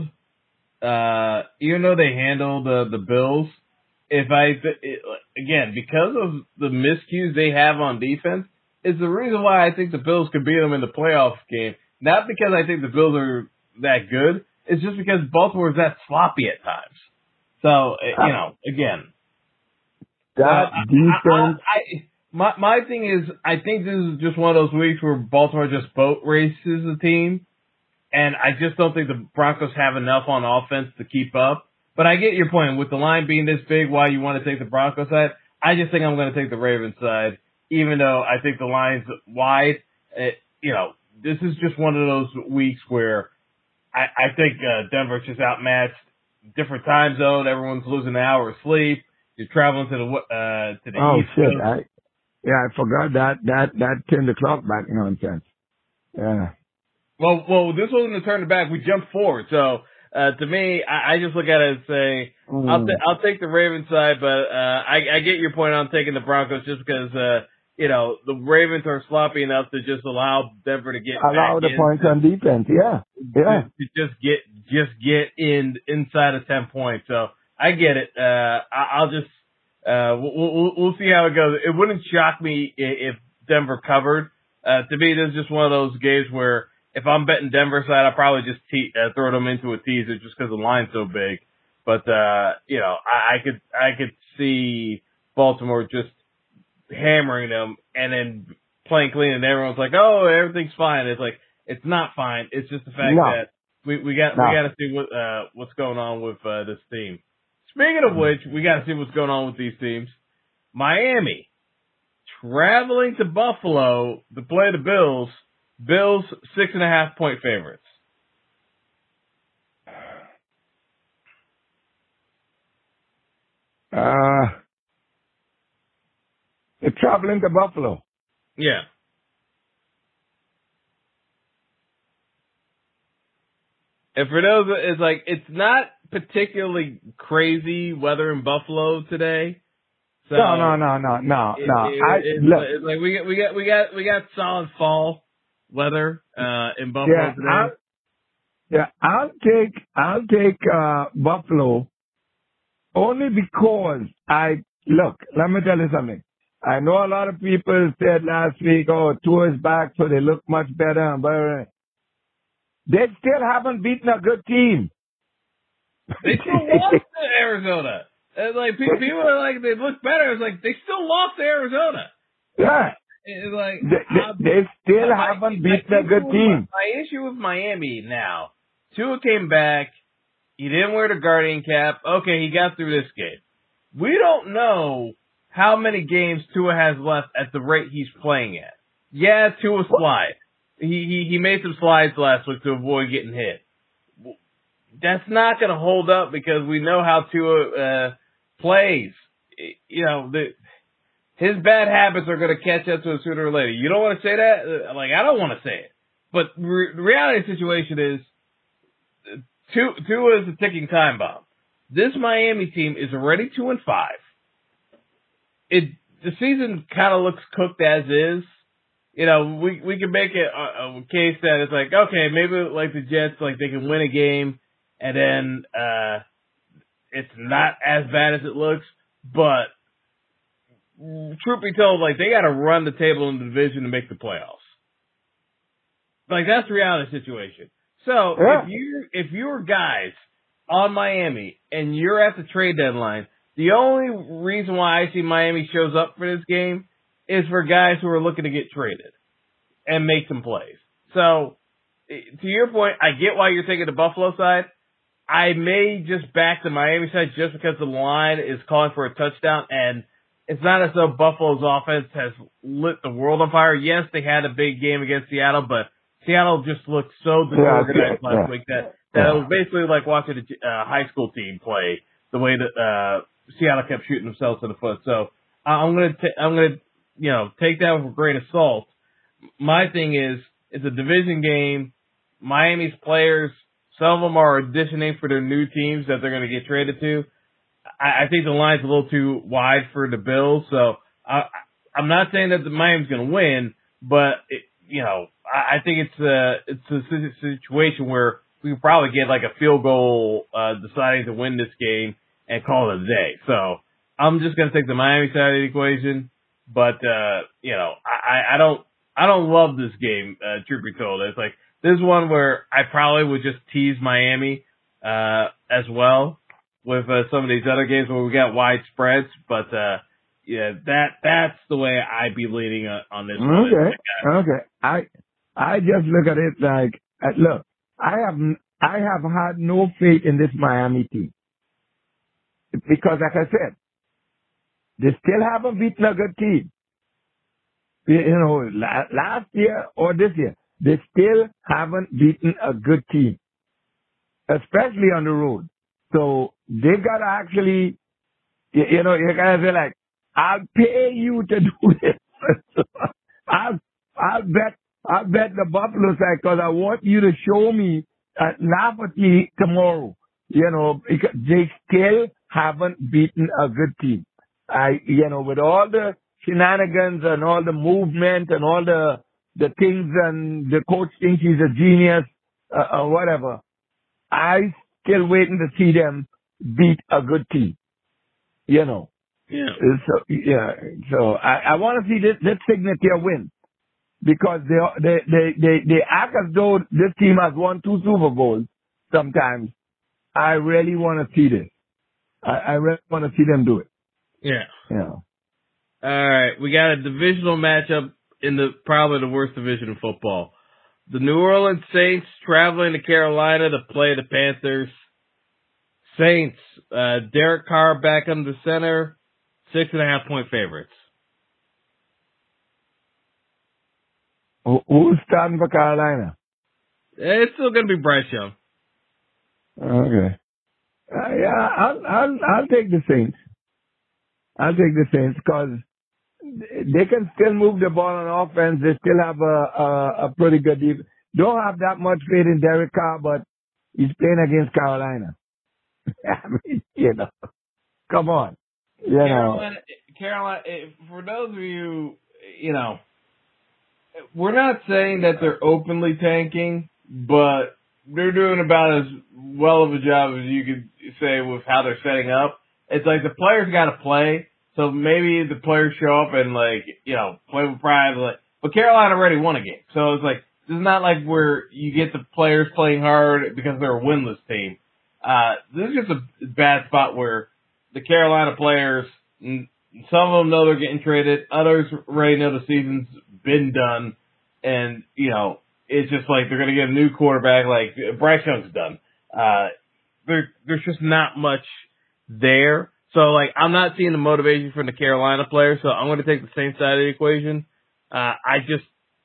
uh, even though they handled uh, the Bills, if I, it, again, because of the miscues they have on defense, is the reason why I think the Bills could beat them in the playoff game. Not because I think the Bills are that good. It's just because Baltimore is that sloppy at times. So, you know, again. That uh, defense. I, I, I, my, my thing is, I think this is just one of those weeks where Baltimore just boat races the team. And I just don't think the Broncos have enough on offense to keep up. But I get your point. With the line being this big, why you want to take the Broncos side, I just think I'm going to take the Ravens side, even though I think the line's wide. It, you know, this is just one of those weeks where I, I think uh, Denver's just outmatched. Different time zone. Everyone's losing an hour of sleep. You're traveling to the uh, to the oh, east. Oh shit! I, yeah, I forgot that that that turned the clock back nonsense. Yeah. Well, well, this wasn't a turn it back. We jumped forward. So uh, to me, I, I just look at it and say, mm. I'll t- I'll take the Ravens side, but uh, I, I get your point on taking the Broncos just because. Uh, You know, the Ravens are sloppy enough to just allow Denver to get allow back the in, points on defense. Yeah, yeah. To, to just get just get in inside of ten points. So I get it. Uh, I, I'll just uh, we'll, we'll we'll see how it goes. It wouldn't shock me if Denver covered. Uh, to me, this is just one of those games where if I'm betting Denver side, I'll probably just te- uh, throw them into a teaser just because the line's so big. But uh, you know, I, I could I could see Baltimore just hammering them and then playing clean, and everyone's like, "Oh, everything's fine." It's like it's not fine. It's just the fact no. that we we got no. we got to see what uh what's going on with uh, this team. Speaking of which, we got to see what's going on with these teams. Miami traveling to Buffalo to play the Bills. Bills six and a half point favorites. Uh, they're traveling to Buffalo. Yeah. And for those, it's like, it's not particularly crazy weather in Buffalo today. So no, no, no, no, no, it, no. It, I, it's, look, it's like we got, we got, we got, we got solid fall weather uh, in Buffalo yeah, today. I'll, yeah, I'll take, I'll take uh, Buffalo only because I look. Let me tell you something. I know a lot of people said last week, "Oh, Tua is back, so they look much better." But they still haven't beaten a good team. They still lost to Arizona. And like people are like, they look better. It's like they still lost to Arizona. Yeah. It's like they, they, they still my, haven't my beaten a good team. My, my issue with Miami now, Tua came back. He didn't wear the Guardian cap. Okay, he got through this game. We don't know how many games Tua has left at the rate he's playing at. Yeah, Tua slide. He, he he made some slides last week to avoid getting hit. That's not going to hold up because we know how Tua uh, plays. You know, the, his bad habits are going to catch up to him sooner or later. You don't want to say that? Like, I don't want to say it. But re- the reality of the situation is Tua, Tua is a ticking time bomb. This Miami team is already two and five. It the season kind of looks cooked as is. You know, we we can make it a, a case that it's like, okay, maybe like the Jets, like they can win a game and then uh it's not as bad as it looks. But truth be told, like they got to run the table in the division to make the playoffs. Like that's the reality situation. So yeah. if you if you're guys on Miami and you're at the trade deadline, the only reason why I see Miami shows up for this game is for guys who are looking to get traded and make some plays. So, to your point, I get why you're taking the Buffalo side. I may just back the Miami side just because the line is calling for a touchdown, and it's not as though Buffalo's offense has lit the world on fire. Yes, they had a big game against Seattle, but Seattle just looked so disorganized yeah, last yeah, week that, that yeah. it was basically like watching a uh, high school team play the way that uh, Seattle kept shooting themselves in the foot. So, I'm going to I'm going to you know, take that with a grain of salt. My thing is, it's a division game. Miami's players, some of them are auditioning for their new teams that they're going to get traded to. I, I think the line's a little too wide for the Bills, so I, I'm not saying that the Miami's going to win, but it, you know, I, I think it's a it's a situation where we could probably get like a field goal uh, deciding to win this game and call it a day. So I'm just going to take the Miami side of the equation. But, uh, you know, I, I don't, I don't love this game, uh, truth be told. It's like, this is one where I probably would just tease Miami, uh, as well with, uh, some of these other games where we got wide spreads. But, uh, yeah, that, that's the way I'd be leaning on, on this one. Okay. Okay. I, I just look at it like, uh, look, I have, I have had no faith in this Miami team. Because like I said, they still haven't beaten a good team. You know, last year or this year, they still haven't beaten a good team, especially on the road. So they gotta actually, you know, you gotta say like, I'll pay you to do this. I'll, I'll bet, I'll bet the Buffalo side because I want you to show me, uh, laugh at me tomorrow. You know, because they still haven't beaten a good team. I, you know, with all the shenanigans and all the movement and all the the things and the coach thinks he's a genius uh, or whatever, I still waiting to see them beat a good team. You know. Yeah. So yeah. So I, I want to see this this signature win because they they they they they act as though this team has won two Super Bowls. Sometimes I really want to see this. I, I really want to see them do it. Yeah. Yeah. All right. We got a divisional matchup in the probably the worst division in football. The New Orleans Saints traveling to Carolina to play the Panthers. Saints, uh, Derek Carr back under center, six and a half point favorites. Who, who's starting for Carolina? It's still going to be Bryce Young. Okay. Uh, yeah, I'll, I'll, I'll take the Saints. I'll take the Saints because they can still move the ball on offense. They still have a, a, a pretty good defense. Don't have that much faith in Derek Carr, but he's playing against Carolina. I mean, you know, come on. You Carolina, know. Carolina, for those of you, you know, we're not saying that they're openly tanking, but they're doing about as well of a job as you could say with how they're setting up. It's like the players got to play, so maybe the players show up and, like, you know, play with pride. Like, but Carolina already won a game, so it's like this is not like where you get the players playing hard because they're a winless team. Uh, this is just a bad spot where the Carolina players, some of them know they're getting traded, others already know the season's been done, and, you know, it's just like they're going to get a new quarterback, like Bryce Young's done. Uh, there, there's just not much there. So, like, I'm not seeing the motivation from the Carolina players, so I'm going to take the same side of the equation. Uh, I just,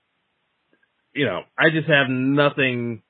you know, I just have nothing,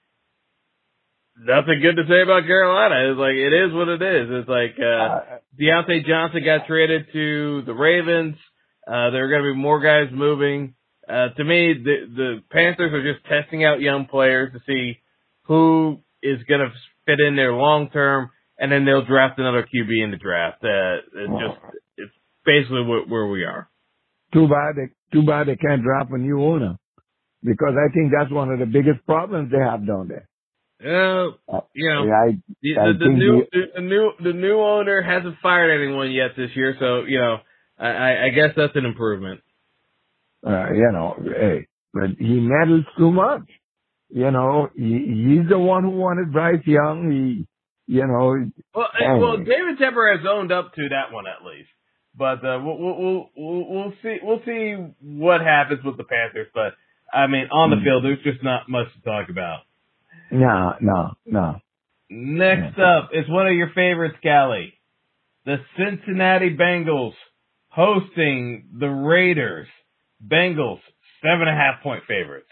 nothing good to say about Carolina. It's like, it is what it is. It's like, uh, Deontay Johnson got traded to the Ravens. Uh, there are going to be more guys moving. Uh, to me, the, the Panthers are just testing out young players to see who is going to fit in there long term, and then they'll draft another Q B in the draft. Uh, it's just, it's basically where, where we are. Too bad they, too bad they can't draft a new owner, because I think that's one of the biggest problems they have down there. Uh, you know, I, the, I the, the new, the, the new, the new owner hasn't fired anyone yet this year, so, you know, I, I guess that's an improvement. Uh, you know, hey, but he meddles too much. You know, he, he's the one who wanted Bryce Young. He, you know. Well, anyway. well, David Tepper has owned up to that one at least. But uh, we'll, we'll we'll we'll see we'll see what happens with the Panthers. But I mean, on the field, there's just not much to talk about. No, no, no. Next up, it's one of your favorites, Callie. The Cincinnati Bengals hosting the Raiders. Bengals, seven and a half point favorites.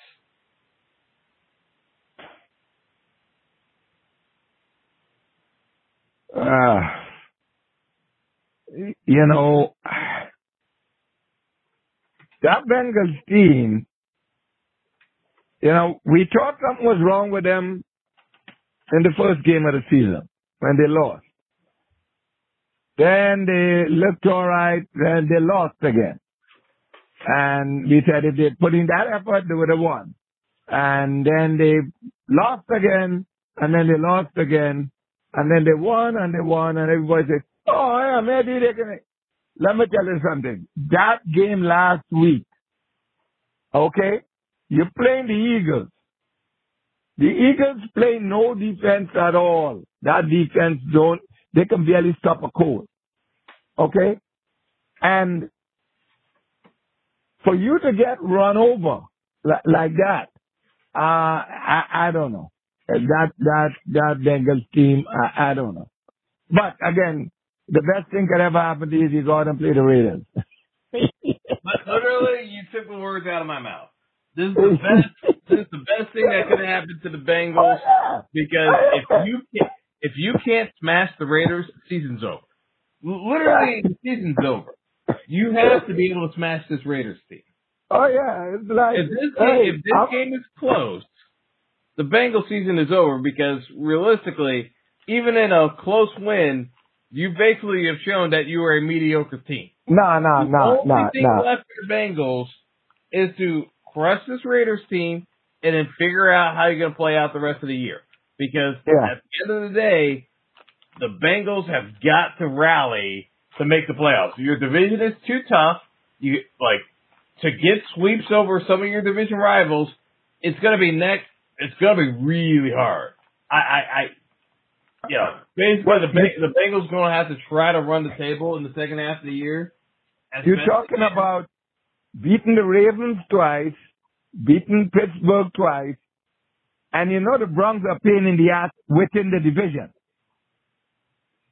Uh, you know, that Bengals team, you know, we thought something was wrong with them in the first game of the season when they lost. Then they looked all right, then they lost again. And we said if they'd put in that effort, they would have won. And then they lost again, and then they lost again, and then they won, and they won, and everybody said, oh, yeah, maybe they can. Let me tell you something. That game last week, okay, you're playing the Eagles. The Eagles play no defense at all. That defense don't, they can barely stop a cold. Okay? And for you to get run over like, like that, uh, I, I don't know. That, that, that Bengals team, I, I don't know. But again, the best thing could ever happen is you go out and play the Raiders. Literally, you took the words out of my mouth. This is the best, this is the best thing that could have happened to the Bengals, because if you can't, if you can't smash the Raiders, season's over. Literally, the season's over. You have to be able to smash this Raiders team. Oh yeah, it's like if this hey, game, if this game is close, the Bengals season is over, because realistically, even in a close win, you basically have shown that you are a mediocre team. No, no, no, no, The only thing no. left for the Bengals is to crush this Raiders team and then figure out how you're going to play out the rest of the year. Because Yeah. at the end of the day, the Bengals have got to rally to make the playoffs. Your division is too tough. You like to get sweeps over some of your division rivals. It's going to be next. It's going to be really hard. I, I, I you know, basically the the Bengals going to have to try to run the table in the second half of the year. You're talking about beating the Ravens twice, beating Pittsburgh twice, and you know the Browns are pain in the ass within the division.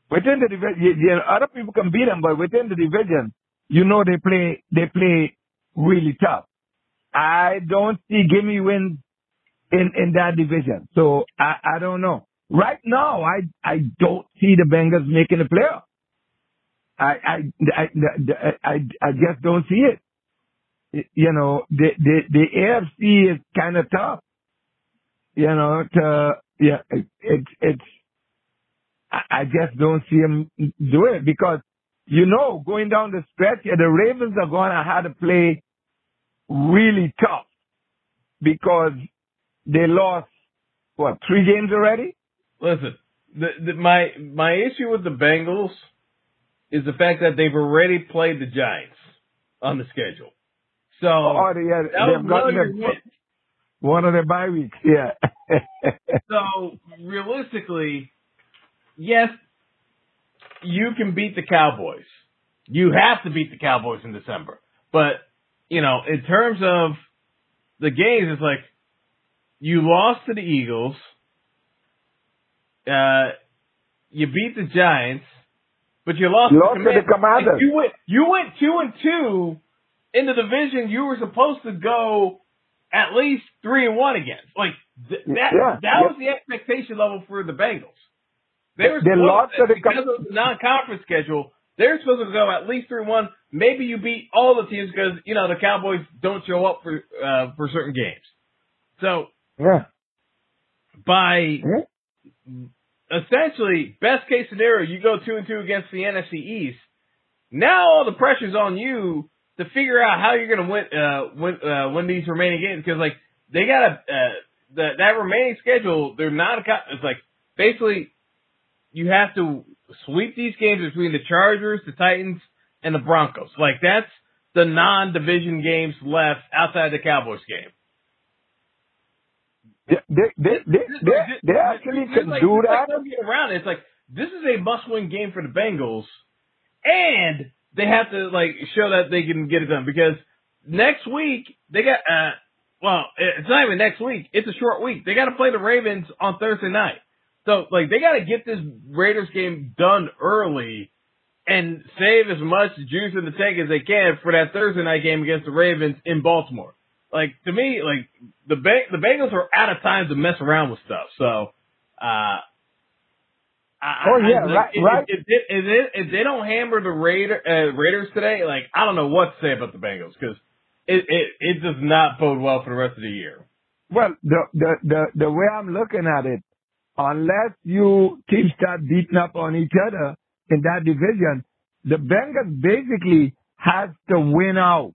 Within the division, you, you know, other people can beat them, but within the division, you know they play they play really tough. I don't see gimme wins in, in that division. So I, I don't know. Right now, I I don't see the Bengals making the playoff. I I I I, I, I just don't see it. You know, the the, the A F C is kind of tough. You know, to, yeah, it, it's it's. I just don't see them do it because, you know, going down the stretch, yeah, the Ravens are going to have to play really tough because they lost, what, three games already? Listen, the, the, my my issue with the Bengals is the fact that they've already played the Giants on the schedule. So oh, they, yeah, they've gotten their, one of their bye weeks, yeah. So, realistically, yes, you can beat the Cowboys. You have to beat the Cowboys in December. But, you know, in terms of the games, it's like you lost to the Eagles. Uh, you beat the Giants, but you lost, you lost to the Commanders. Commanders. Like you went, you went two and two in the division. You were supposed to go at least three and one against. Like th- that. Yeah, that yeah. was the expectation level for the Bengals. They were they lost to the because of the non-conference schedule. They're supposed to go at least three and one. Maybe you beat all the teams because you know the Cowboys don't show up for uh, for certain games. So yeah, by yeah. essentially best case scenario, you go two and two against the N F C East. Now all the pressure's on you to figure out how you're going to win uh, win uh, win these remaining games because like they got a uh, the, that remaining schedule. They're not a, it's like basically. You have to sweep these games between the Chargers, the Titans, and the Broncos. Like, that's the non-division games left outside the Cowboys game. They, they, they, they, they, they actually can like, do that. Like, don't get around it. It's like, this is a must-win game for the Bengals, and they have to, like, show that they can get it done. Because next week, they got, uh, well, it's not even next week. It's a short week. They got to play the Ravens on Thursday night. So, like, they got to get this Raiders game done early and save as much juice in the tank as they can for that Thursday night game against the Ravens in Baltimore. Like, to me, like, the Beng- the Bengals are out of time to mess around with stuff. So, uh, I, oh, yeah, I, right, if, right. If, if, if, if, if they don't hammer the Raider, uh, Raiders today, like, I don't know what to say about the Bengals because it, it, it does not bode well for the rest of the year. Well, the, the, the, the way I'm looking at it, unless you teams start beating up on each other in that division, the Bengals basically has to win out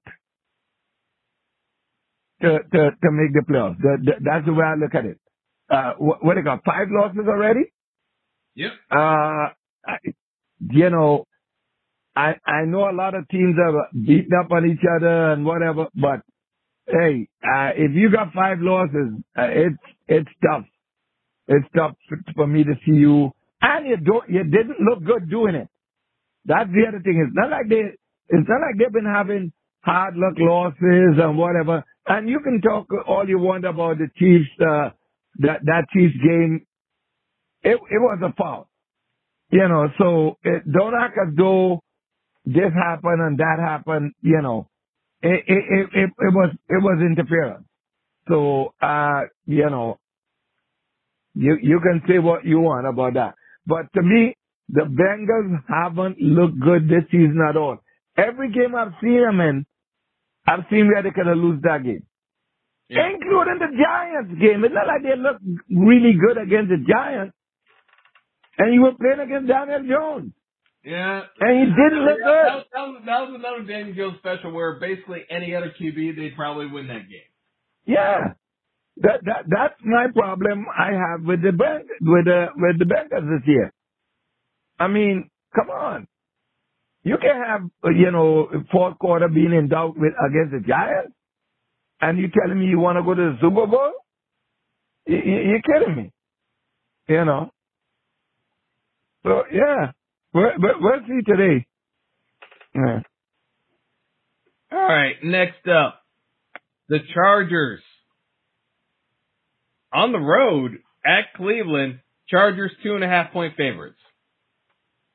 to to, to make the playoffs. The, the, that's the way I look at it. Uh, what, what they got? Five losses already? Yep. Uh, I, you know, I I know a lot of teams are beating up on each other and whatever, but hey, uh, if you got five losses, uh, it's it's tough. It's tough for me to see you, and you don't, you didn't look good doing it. That's the other thing. It's not like they, it's not like they've been having hard luck losses and whatever. And you can talk all you want about the Chiefs, uh, that, that Chiefs game. It, it was a foul. You know, so it, don't act as though this happened and that happened, you know. It, it, it, it, it was, it was interference. So, uh, you know, You you can say what you want about that. But to me, the Bengals haven't looked good this season at all. Every game I've seen them in, I've seen where they could have lose that game. Yeah. Including the Giants game. It's not like they look really good against the Giants. And you were playing against Daniel Jones. Yeah. And he didn't look good. That was, that, was, that was another Daniel Jones special where basically any other Q B, they'd probably win that game. Yeah. That that that's my problem I have with the bank with the with the Bengals this year. I mean, come on, you can have you know fourth quarter being in doubt with against the Giants, and you telling me you want to go to the Super Bowl? You, you, you're kidding me, you know. So yeah, we're, we'll see today. Yeah. All right, next up, the Chargers. On the road at Cleveland, Chargers two and a half point favorites.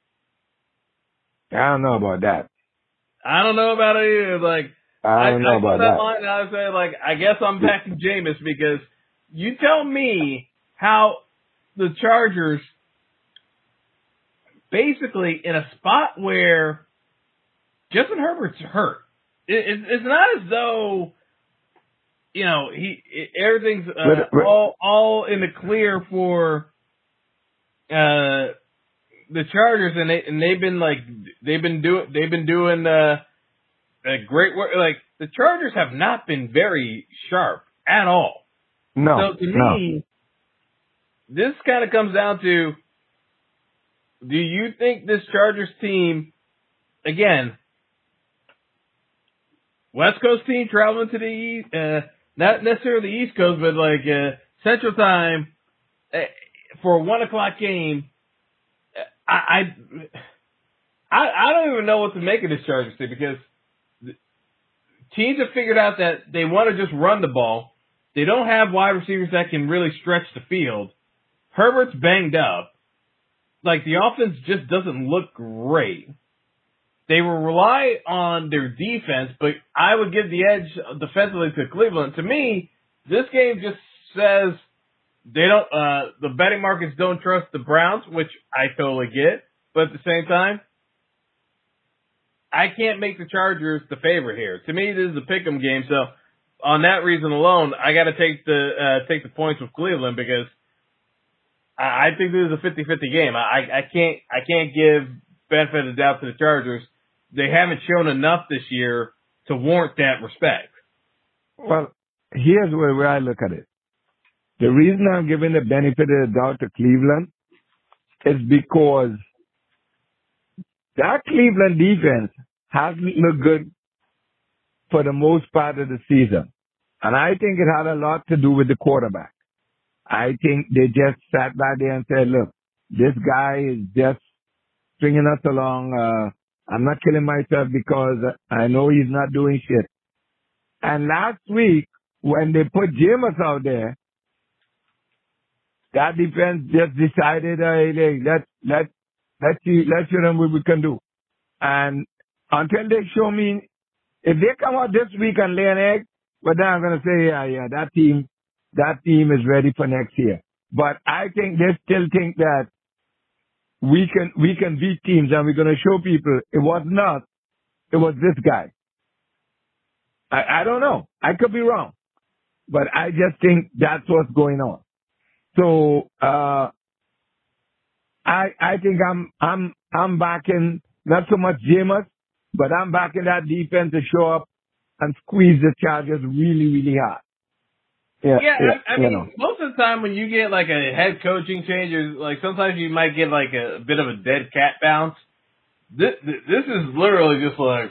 I don't know about that. I don't know about it either. Like, I don't I, know I about that. that. Line and I was saying, like, I guess I'm backing Jameis because you tell me how the Chargers, basically in a spot where Justin Herbert's hurt. It, it, it's not as though, you know, he it, everything's uh, but, but, all all in the clear for uh, the Chargers, and they and they've been like they've been doing they've been doing uh, a great work. Like the Chargers have not been very sharp at all. No, so to no. me, this kind of comes down to: do you think this Chargers team, again, West Coast team traveling to the East, uh, not necessarily the East Coast, but like uh, Central Time uh, for a one o'clock game? I, I I don't even know what to make of this Chargers team because teams have figured out that they want to just run the ball. They don't have wide receivers that can really stretch the field. Herbert's banged up. Like, the offense just doesn't look great. They will rely on their defense, but I would give the edge defensively to Cleveland. To me, this game just says they don't, uh, the betting markets don't trust the Browns, which I totally get. But at the same time, I can't make the Chargers the favorite here. To me, this is a pick'em game. So on that reason alone, I got to take the uh, take the points with Cleveland because I, I think this is a fifty-fifty game. I, I can't I can't give benefit of the doubt to the Chargers. They haven't shown enough this year to warrant that respect. Well, here's where, where I look at it. The reason I'm giving the benefit of the doubt to Cleveland is because that Cleveland defense hasn't looked good for the most part of the season. And I think it had a lot to do with the quarterback. I think they just sat back there and said, look, this guy is just stringing us along. Uh, I'm not killing myself because I know he's not doing shit. And last week, when they put Jameis out there, that defense just decided, uh, hey, let's, let's, let's see, let's show them what we can do. And until they show me, if they come out this week and lay an egg, well, then I'm going to say, yeah, yeah, that team, that team is ready for next year. But I think they still think that we can, we can beat teams and we're going to show people it was not, it was this guy. I, I don't know. I could be wrong, but I just think that's what's going on. So, uh, I, I think I'm, I'm, I'm backing not so much Jameis, but I'm backing that defense to show up and squeeze the Chargers really, really hard. Yeah, yeah, yeah I, I mean, know. most of the time when you get like a head coaching change, or like sometimes you might get like a, a bit of a dead cat bounce. This, this is literally just like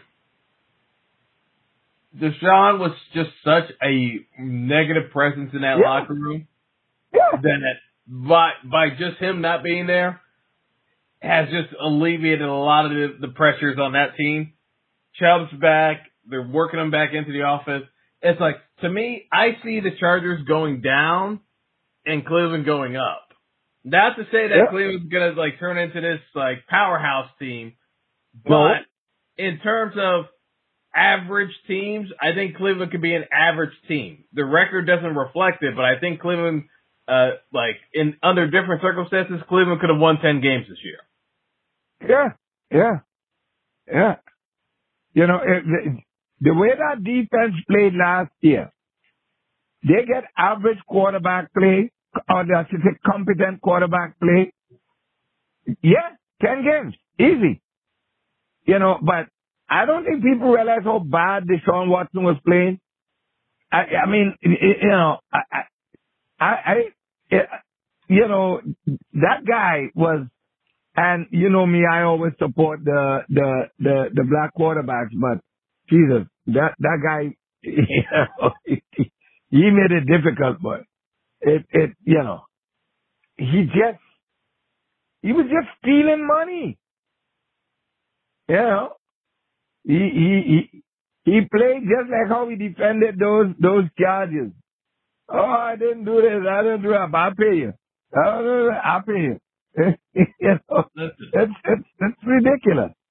Deshaun was just such a negative presence in that yeah. locker room yeah. that by by just him not being there has just alleviated a lot of the, the pressures on that team. Chubb's back. They're working him back into the offense. It's like, to me, I see the Chargers going down and Cleveland going up. Not to say that yeah. Cleveland's going to like turn into this like powerhouse team, but no. in terms of average teams, I think Cleveland could be an average team. The record doesn't reflect it, but I think Cleveland, uh, like in under different circumstances, Cleveland could have won ten games this year. Yeah, yeah, yeah. You know, it, it, the way that defense played last year, they get average quarterback play, or I should say competent quarterback play. Yeah, ten games, easy. You know, but I don't think people realize how bad Deshaun Watson was playing. I, I mean, you know, I, I, I, you know, that guy was. And you know me, I always support the the the, the black quarterbacks, but Jesus, that that guy, you know, he, he made it difficult, but it it you know, he just he was just stealing money. You know, he he he he played just like how he defended those those charges. Oh, I didn't do this, I didn't do that, but I'll pay you. I'll pay you. You know, it's, it's, it's ridiculous.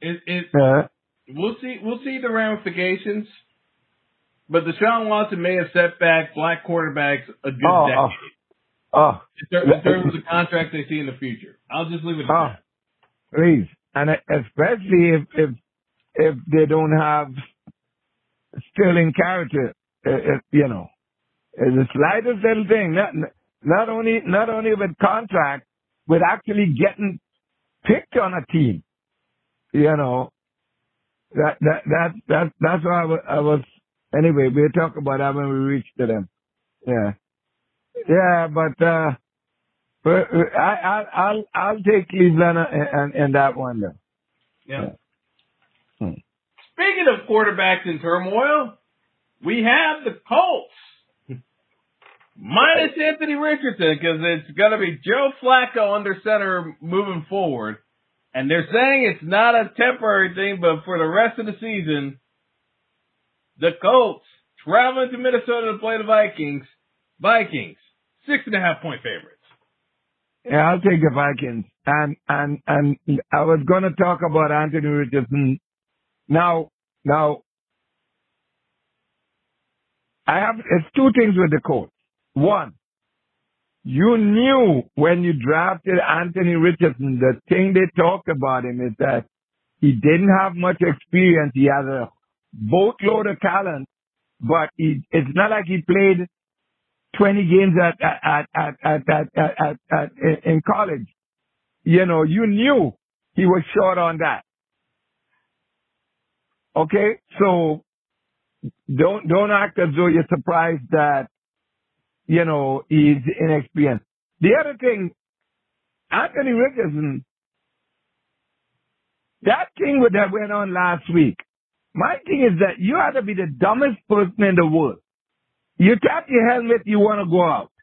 It, it, Uh, we'll see. We'll see the ramifications. But Deshaun Watson may have set back black quarterbacks a good oh, decade. Oh, oh. In terms of the contract they see in the future. I'll just leave it at oh, that. Please. And especially if, if, if they don't have sterling character, uh, uh, you know, it's the slightest little thing. Not, not only, not only with contract, but actually getting picked on a team. You know, that, that, that, that, that's why I was, I was anyway, we'll talk about that when we reach to them. Yeah. Yeah, but, uh, but I, I, I'll, I'll take Cleveland and, and that one though. Yeah. yeah. Hmm. Speaking of quarterbacks in turmoil, we have the Colts. Minus Anthony Richardson, because it's going to be Joe Flacco under center moving forward. And they're saying it's not a temporary thing, but for the rest of the season, the Colts traveling to Minnesota to play the Vikings. Vikings, six and a half point favorites. Yeah, I'll take the Vikings. And, and, and I was going to talk about Anthony Richardson. Now, now, I have, it's two things with the Colts. One, you knew when you drafted Anthony Richardson, the thing they talked about him is that he didn't have much experience. He has a boatload of talent, but he, it's not like he played twenty games at, at, at, at, at, at, at, at, in college. You know, you knew he was short on that. Okay? So don't, don't act as though you're surprised that, you know, he's inexperienced. The other thing, Anthony Richardson, that thing that went on last week, my thing is that you have to be the dumbest person in the world. You tap your helmet, you want to go out.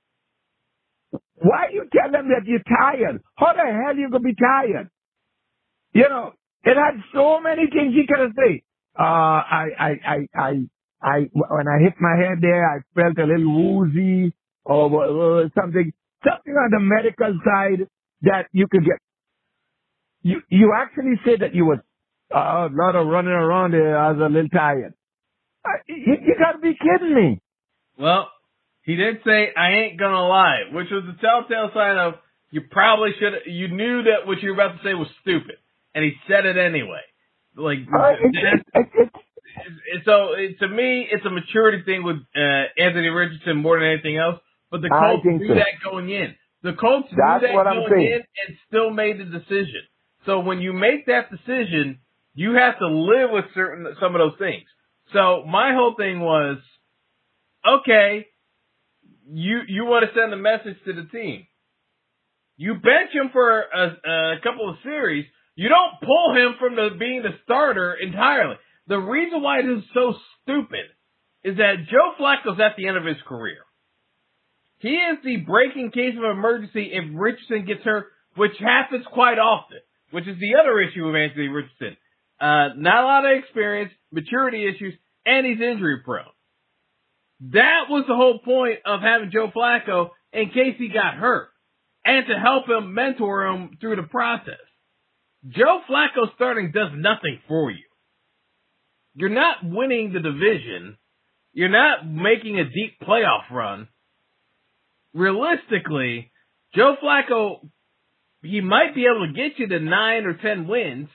Why you tell them that you're tired? How the hell you going to be tired? You know, it had so many things he could have said. Uh, I, I, I, I, I, when I hit my head there, I felt a little woozy or, or something, something on the medical side that you could get. You, you actually said that you were uh, a lot of running around there. I was a little tired. I, you, you got to be kidding me. Well, he did say, I ain't gonna lie, which was the telltale sign of you probably should, you knew that what you were about to say was stupid. And he said it anyway. Like, uh, it, it, it, it, it, so it, to me, it's a maturity thing with uh, Anthony Richardson more than anything else. But the Colts knew so. that going in. The Colts That's knew that what going I'm saying. in and still made the decision. So when you make that decision, you have to live with certain some of those things. So my whole thing was, okay, you you want to send a message to the team. You bench him for a, a couple of series. You don't pull him from the, being the starter entirely. The reason why it is so stupid is that Joe Flacco's at the end of his career. He is the breaking case of emergency if Richardson gets hurt, which happens quite often, which is the other issue with Anthony Richardson. Uh, not a lot of experience, maturity issues, and he's injury prone. That was the whole point of having Joe Flacco in case he got hurt and to help him, mentor him through the process. Joe Flacco starting does nothing for you. You're not winning the division. You're not making a deep playoff run. Realistically, Joe Flacco, he might be able to get you to nine or ten wins,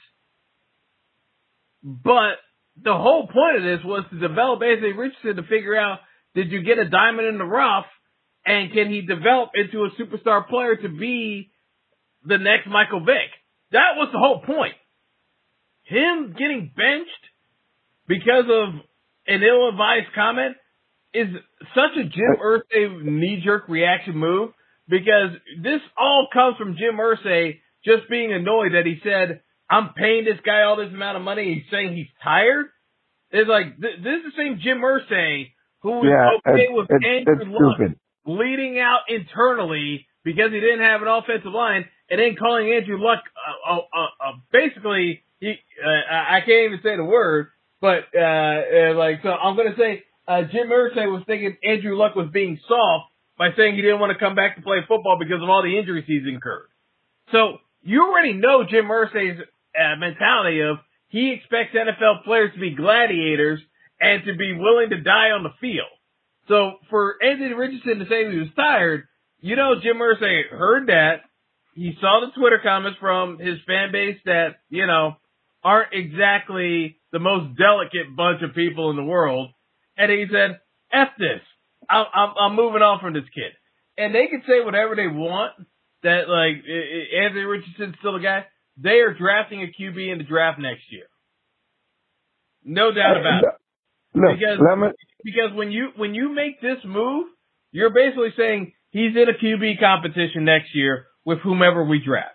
but the whole point of this was to develop Anthony Richardson to figure out, did you get a diamond in the rough, and can he develop into a superstar player to be the next Michael Vick? That was the whole point. Him getting benched because of an ill-advised comment is such a Jim Irsay knee-jerk reaction move, because this all comes from Jim Irsay just being annoyed that he said, I'm paying this guy all this amount of money, he's saying he's tired. It's like, th- this is the same Jim Irsay who was yeah, okay it's, with it's, Andrew it's Luck stupid. leading out internally because he didn't have an offensive line, and then calling Andrew Luck, uh, uh, uh, basically, he, uh, I can't even say the word, but, uh, uh like, so I'm gonna say, uh, Jim Irsay was thinking Andrew Luck was being soft by saying he didn't want to come back to play football because of all the injuries he's incurred. So, you already know Jim Irsay's uh, mentality of he expects N F L players to be gladiators and to be willing to die on the field. So for Anthony Richardson to say he was tired, you know, Jim Irsay heard that. He saw the Twitter comments from his fan base that, you know, aren't exactly the most delicate bunch of people in the world. And he said, F this. I'm, I'm, I'm moving on from this kid. And they can say whatever they want, that, like, Anthony Richardson's still a guy. They are drafting a Q B in the draft next year. No doubt about it. Look, because, let me, because when you when you make this move, you're basically saying he's in a Q B competition next year with whomever we draft.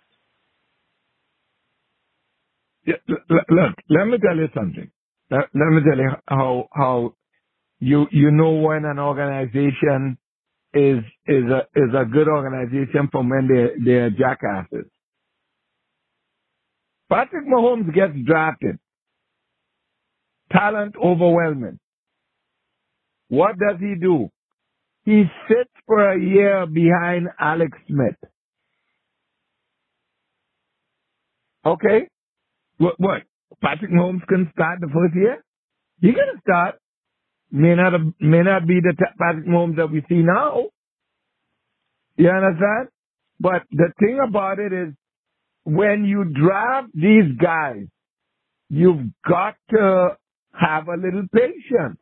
Yeah, look, let me tell you something. Let, let me tell you how how you you know when an organization is is a is a good organization from when they they're jackasses. Patrick Mahomes gets drafted. Talent overwhelming. What does he do? He sits for a year behind Alex Smith. Okay? What, what? Patrick Mahomes can start the first year? He can start. May not have, may not be the t- Patrick Mahomes that we see now. You understand? But the thing about it is, when you draft these guys, you've got to have a little patience.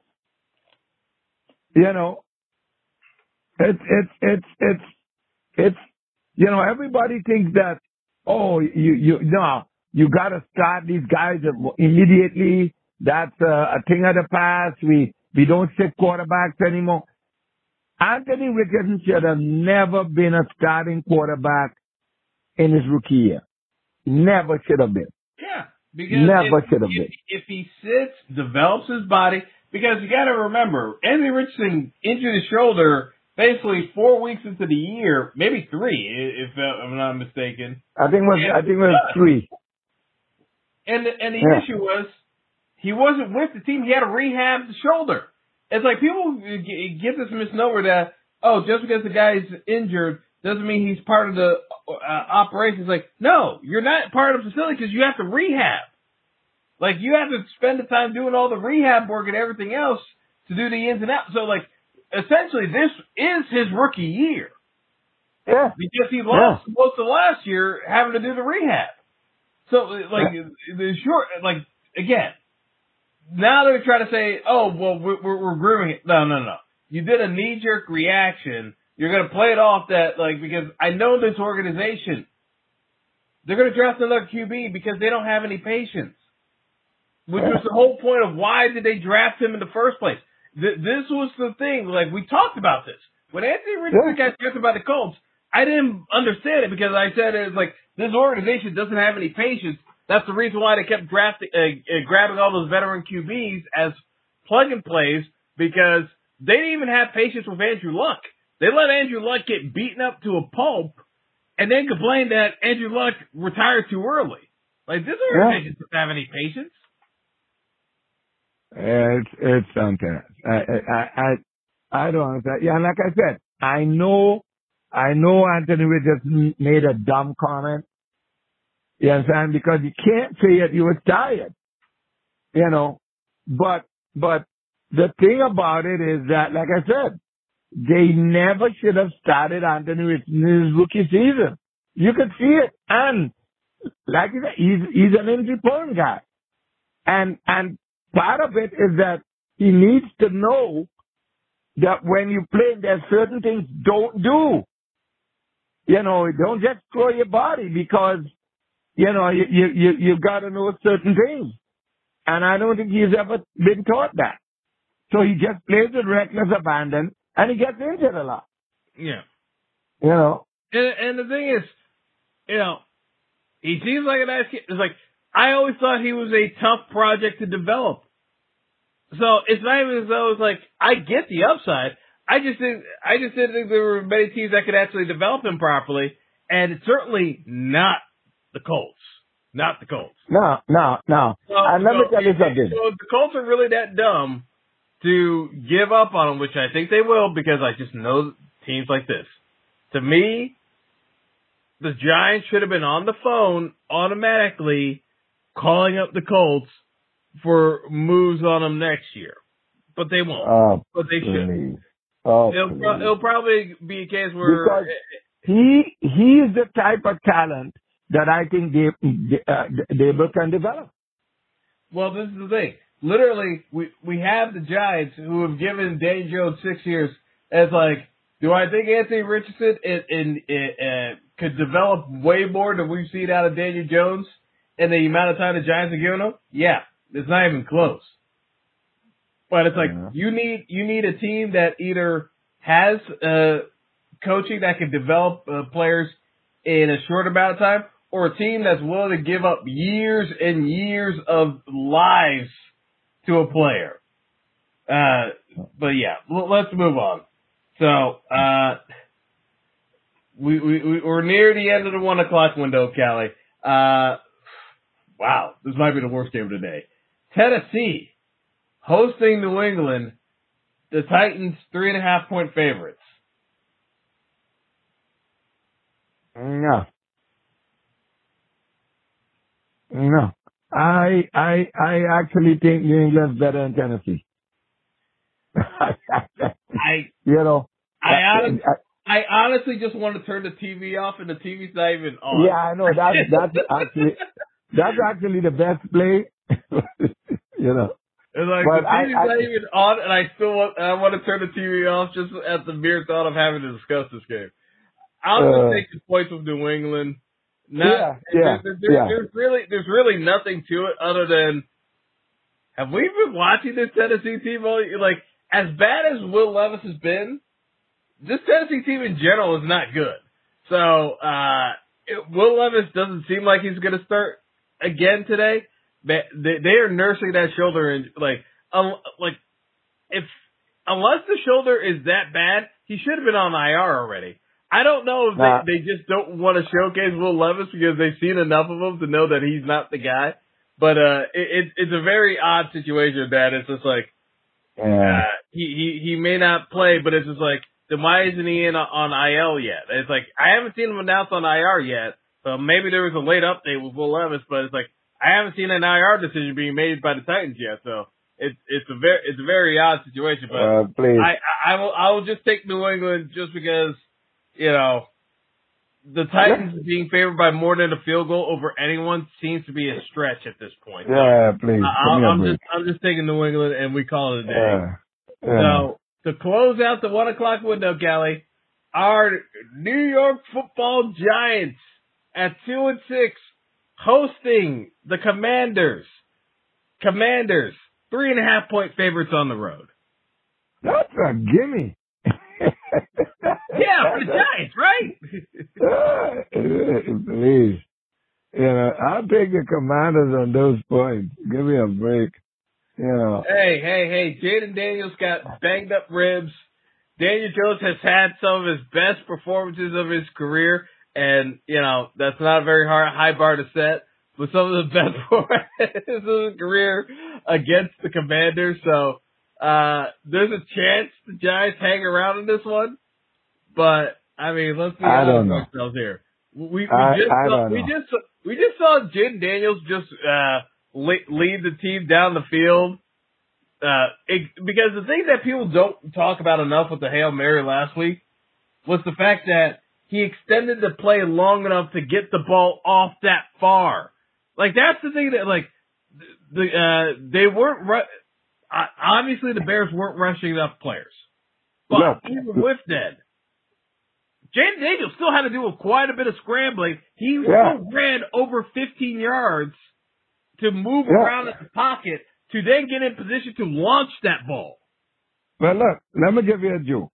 You know, it's, it's, it's, it's, it's, you know, everybody thinks that, oh, you, you, no, you got to start these guys immediately. That's a, a thing of the past. We, we don't sit quarterbacks anymore. Anthony Richardson should have never been a starting quarterback in his rookie year. Never should have been. Yeah. Because Never if, should have if, been. if he sits, develops his body, because you got to remember, Anthony Richardson injured his shoulder basically four weeks into the year, maybe three, if I'm not mistaken. I think it was, and, I think it was three. And the, and the yeah. issue was he wasn't with the team. He had to rehab the shoulder. It's like people get this misnomer that, oh, just because the guy's injured doesn't mean he's part of the uh, operations. Like, no, you're not part of the facility because you have to rehab. Like, you have to spend the time doing all the rehab work and everything else to do the ins and outs. So, like, essentially, this is his rookie year. Yeah. Because he lost yeah. most of last year having to do the rehab. So, like, yeah. the short, like, again, now they're trying to say, oh, well, we're, we're grooming it. No, no, no. You did a knee-jerk reaction. You're going to play it off that, like, because I know this organization. They're going to draft another Q B because they don't have any patience. Which was the whole point of why did they draft him in the first place. Th- this was the thing. Like, we talked about this. When Anthony Richardson got drafted by the Colts, I didn't understand it because I said it was like, this organization doesn't have any patience. That's the reason why they kept drafting, uh, uh, grabbing all those veteran Q Bs as plug-and-plays, because they didn't even have patience with Andrew Luck. They let Andrew Luck get beaten up to a pulp and then complained that Andrew Luck retired too early. Like, this organization yeah. doesn't have any patience. It's, it's something. I, I, I, I don't understand. Yeah, like I said, I know, I know Anthony Richardson made a dumb comment. You understand? Because you can't say that you were tired. You know, but, but the thing about it is that, like I said, they never should have started Anthony Richardson in his rookie season. You could see it. And, like you said, he's, he's an injury prone guy. And, and, part of it is that he needs to know that when you play, there's certain things don't do. You know, don't just throw your body because, you know, you, you, you, you've got to know certain things. And I don't think he's ever been taught that. So he just plays with reckless abandon and he gets injured a lot. Yeah. You know. And, and the thing is, you know, he seems like a nice kid. It's like, I always thought he was a tough project to develop. So it's not even as though it's like, I get the upside. I just didn't, I just didn't think there were many teams that could actually develop him properly. And it's certainly not the Colts. Not the Colts. No, no, no. So, and let so, me tell you something. So if the Colts are really that dumb to give up on him, which I think they will because I just know teams like this. To me, the Giants should have been on the phone automatically calling up the Colts for moves on them next year. But they won't. Oh, but they should. Oh, it'll, pro- it'll probably be a case where... Because he, he is the type of talent that I think they, uh, Dable can develop. Well, this is the thing. Literally, we, we have the Giants who have given Daniel Jones six years as like, do I think Anthony Richardson in, in, in, uh, could develop way more than we've seen out of Daniel Jones in the amount of time the Giants are giving him? Yeah, it's not even close. But it's like yeah. you need you need a team that either has uh, coaching that can develop uh, players in a short amount of time, or a team that's willing to give up years and years of lives to a player. Uh, but yeah, l- let's move on. So uh, we, we we're near the end of the one o'clock window, Callie. Uh, wow, this might be the worst game of the day. Tennessee hosting New England. The Titans three and a half point favorites. No. No. I I I actually think New England's better than Tennessee. I you know I honestly, I honestly just want to turn the T V off, and the T V's not even on. Yeah, I know that's that's actually that's actually the best play. you know. It's like but the T V's I, I, not even on, and I still want I want to turn the T V off just at the mere thought of having to discuss this game. I'll uh, just take the points with New England. Not, yeah, yeah, there, there, yeah. There's really, there's really nothing to it other than, have we been watching this Tennessee team? Like, as bad as Will Levis has been, this Tennessee team in general is not good. So, uh, it, Will Levis doesn't seem like he's going to start again today. They, they, they are nursing that shoulder, and like, um, like, if unless the shoulder is that bad, he should have been on I R already. I don't know if nah. they, they just don't want to showcase Will Levis because they've seen enough of him to know that he's not the guy. But uh, it, it, it's a very odd situation that it's just like yeah. uh, he, he he may not play, but it's just like, then why isn't he in on I L yet? It's like, I haven't seen him announced on I R yet, so maybe there was a late update with Will Levis, but it's like, I haven't seen an I R decision being made by the Titans yet, so it's it's a very it's a very odd situation. But uh, please. I I will I will just take New England just because. You know, the Titans being favored by more than a field goal over anyone seems to be a stretch at this point. Yeah, so, please. I, I'm just I'm just taking New England, and we call it a day. Yeah. Yeah. So to close out the one o'clock window, Callie, our New York Football Giants at two and six hosting the Commanders. Commanders three and a half point favorites on the road. That's a gimme. Yeah, for the Giants, right? Please. You know, I'll take the Commanders on those points. Give me a break. You know. Hey, hey, hey, Jaden Daniels got banged up ribs. Daniel Jones has had some of his best performances of his career, and, you know, that's not a very hard, high bar to set, but some of the best performances of his career against the Commanders, so uh there's a chance the Giants hang around in this one. But I mean, let's be honest with ourselves here. We, we I, just I saw, we know. just we just saw Jaden Daniels just uh, lead the team down the field. Uh, it, because the thing that people don't talk about enough with the Hail Mary last week was the fact that he extended the play long enough to get the ball off that far. Like that's the thing that like the uh, they weren't ru- obviously the Bears weren't rushing enough players, but no. even with that. Jaden Daniels still had to do quite a bit of scrambling. He yeah. still ran over fifteen yards to move yeah. around in the pocket to then get in position to launch that ball. But look, let me give you a joke.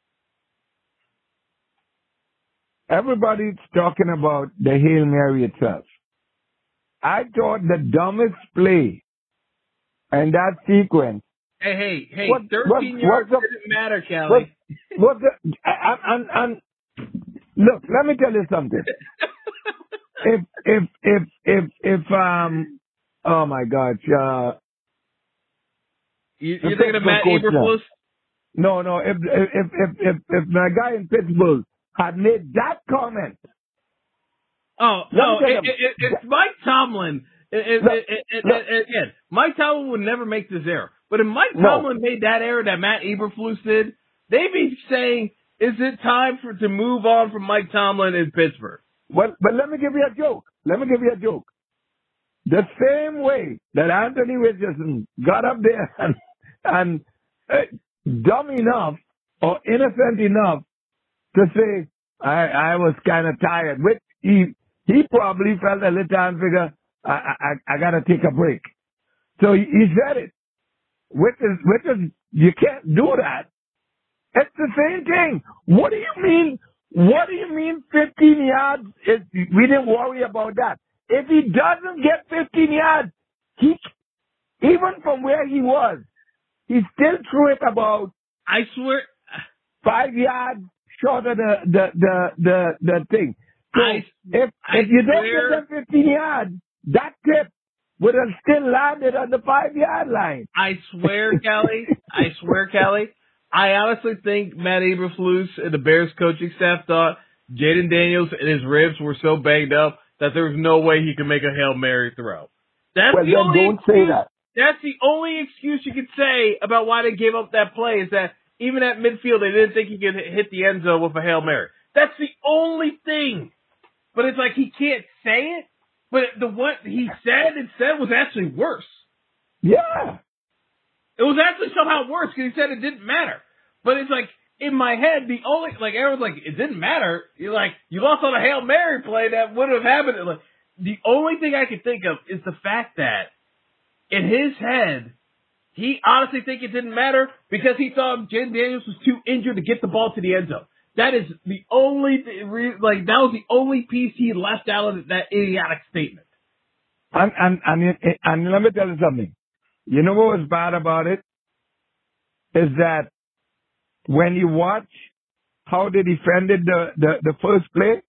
Everybody's talking about the Hail Mary itself. I thought the dumbest play in that sequence. Hey, hey, hey, what, thirteen what, yards the, didn't matter, Callie. What, what the, I, I'm, I'm, look, let me tell you something. if, if, if, if, if, um, oh my God, uh, you, you're thinking of Matt Eberflus? No, no, if, if, if, if, if my guy in Pittsburgh had made that comment. Oh, no, it, it, it, if Mike Tomlin And, and, look, and, and, look. and again, Mike Tomlin would never make this error. But if Mike No. Tomlin made that error that Matt Eberflus did, they'd be saying, is it time for to move on from Mike Tomlin in Pittsburgh? Well, but let me give you a joke. Let me give you a joke. The same way that Anthony Richardson got up there and, and uh, dumb enough or innocent enough to say, I, I was kind of tired, which he, he probably felt a little time figure, I, I, I got to take a break. So he, he said it, which is, which is, you can't do that. It's the same thing. What do you mean? What do you mean fifteen yards? Is, we didn't worry about that. If he doesn't get fifteen yards, he, even from where he was, he still threw it about I swear, five yards short of the, the, the, the, the thing. So I, if, I if you swear, don't get them fifteen yards, that tip would have still landed on the five yard line. I swear, Kelly, I swear, Kelly, I honestly think Matt Eberflus and the Bears coaching staff thought Jaden Daniels and his ribs were so banged up that there was no way he could make a Hail Mary throw. That's Well, the then only don't excuse, say that. That's the only excuse you could say about why they gave up that play is that even at midfield they didn't think he could hit the end zone with a Hail Mary. That's the only thing. But it's like he can't say it, but the what he said instead was actually worse. Yeah. It was actually somehow worse because he said it didn't matter. But it's like, in my head, the only, like, everyone's like, it didn't matter. You're like, you lost on a Hail Mary play that would have happened. Like, the only thing I can think of is the fact that in his head, he honestly think it didn't matter because he thought Jaden Daniels was too injured to get the ball to the end zone. That is the only, like, that was the only piece he left out of that idiotic statement. And, and, and, and let me tell you something. You know what was bad about it? Is that when you watch how they defended the, the, the first play,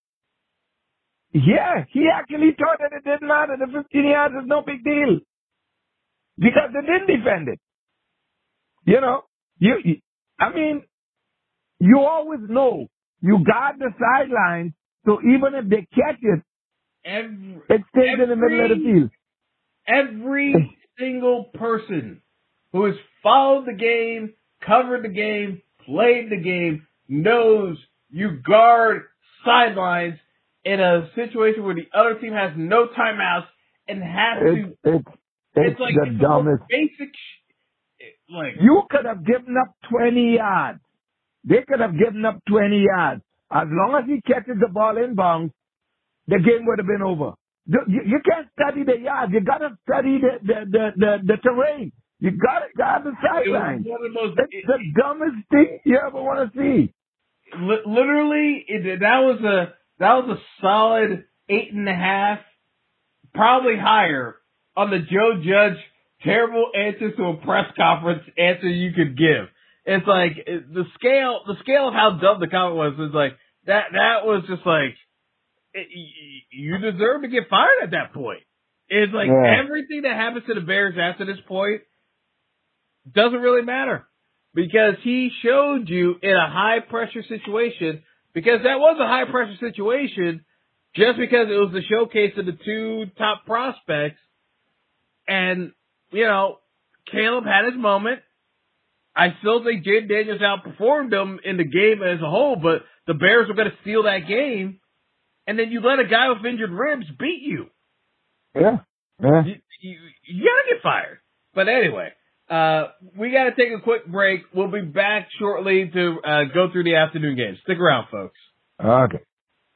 yeah, he actually thought that it didn't matter. The fifteen yards is no big deal. Because they didn't defend it. You know, you, you I mean, you always know you guard the sidelines, so even if they catch it, every, it stays every, in the middle of the field. Every single person who has followed the game, covered the game, played the game, knows you guard sidelines in a situation where the other team has no timeouts and has It's, to. it's, it's, It's like the it's dumbest. basic. Sh- like You could have given up twenty yards. They could have given up twenty yards. As long as he catches the ball inbounds, the game would have been over. You, you can't study the yards. You got to study the, the, the, the, the terrain. You got to guard the sidelines. one of the most. It's the dumbest thing you ever want to see. Li- literally, it, that was a that was a solid eight and a half, probably higher on the Joe Judge terrible answers to a press conference answer you could give. It's like it, the scale the scale of how dumb the comment was is like that that was just like it, you deserve to get fired at that point. It's like yeah. everything that happens to the Bears after this point doesn't really matter because he showed you in a high pressure situation because that was a high pressure situation just because it was the showcase of the two top prospects and, you know, Caleb had his moment. I still think Jaden Daniels outperformed him in the game as a whole, but the Bears were going to steal that game and then you let a guy with injured ribs beat you. Yeah. Yeah. You, you, you got to get fired. But anyway. Uh, we got to take a quick break. We'll be back shortly to uh, go through the afternoon games. Stick around, folks. Okay.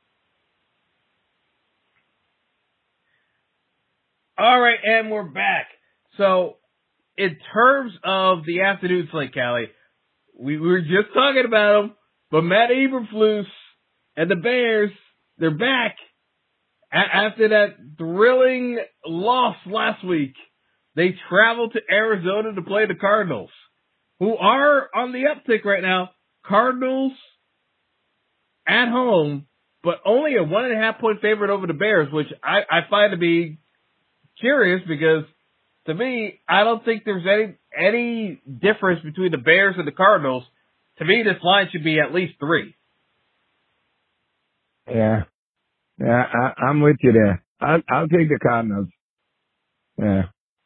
All right, and we're back. So, in terms of the afternoon slate, Callie, we, we were just talking about them, but Matt Eberflus and the Bears, they're back a- after that thrilling loss last week. They traveled to Arizona to play the Cardinals, who are on the uptick right now. Cardinals at home, but only a one and a half point favorite over the Bears, which I, I find to be curious because to me, I don't think there's any any difference between the Bears and the Cardinals. To me, this line should be at least three. Yeah. Yeah, I, I'm with you there. I'll, I'll take the Cardinals. Yeah.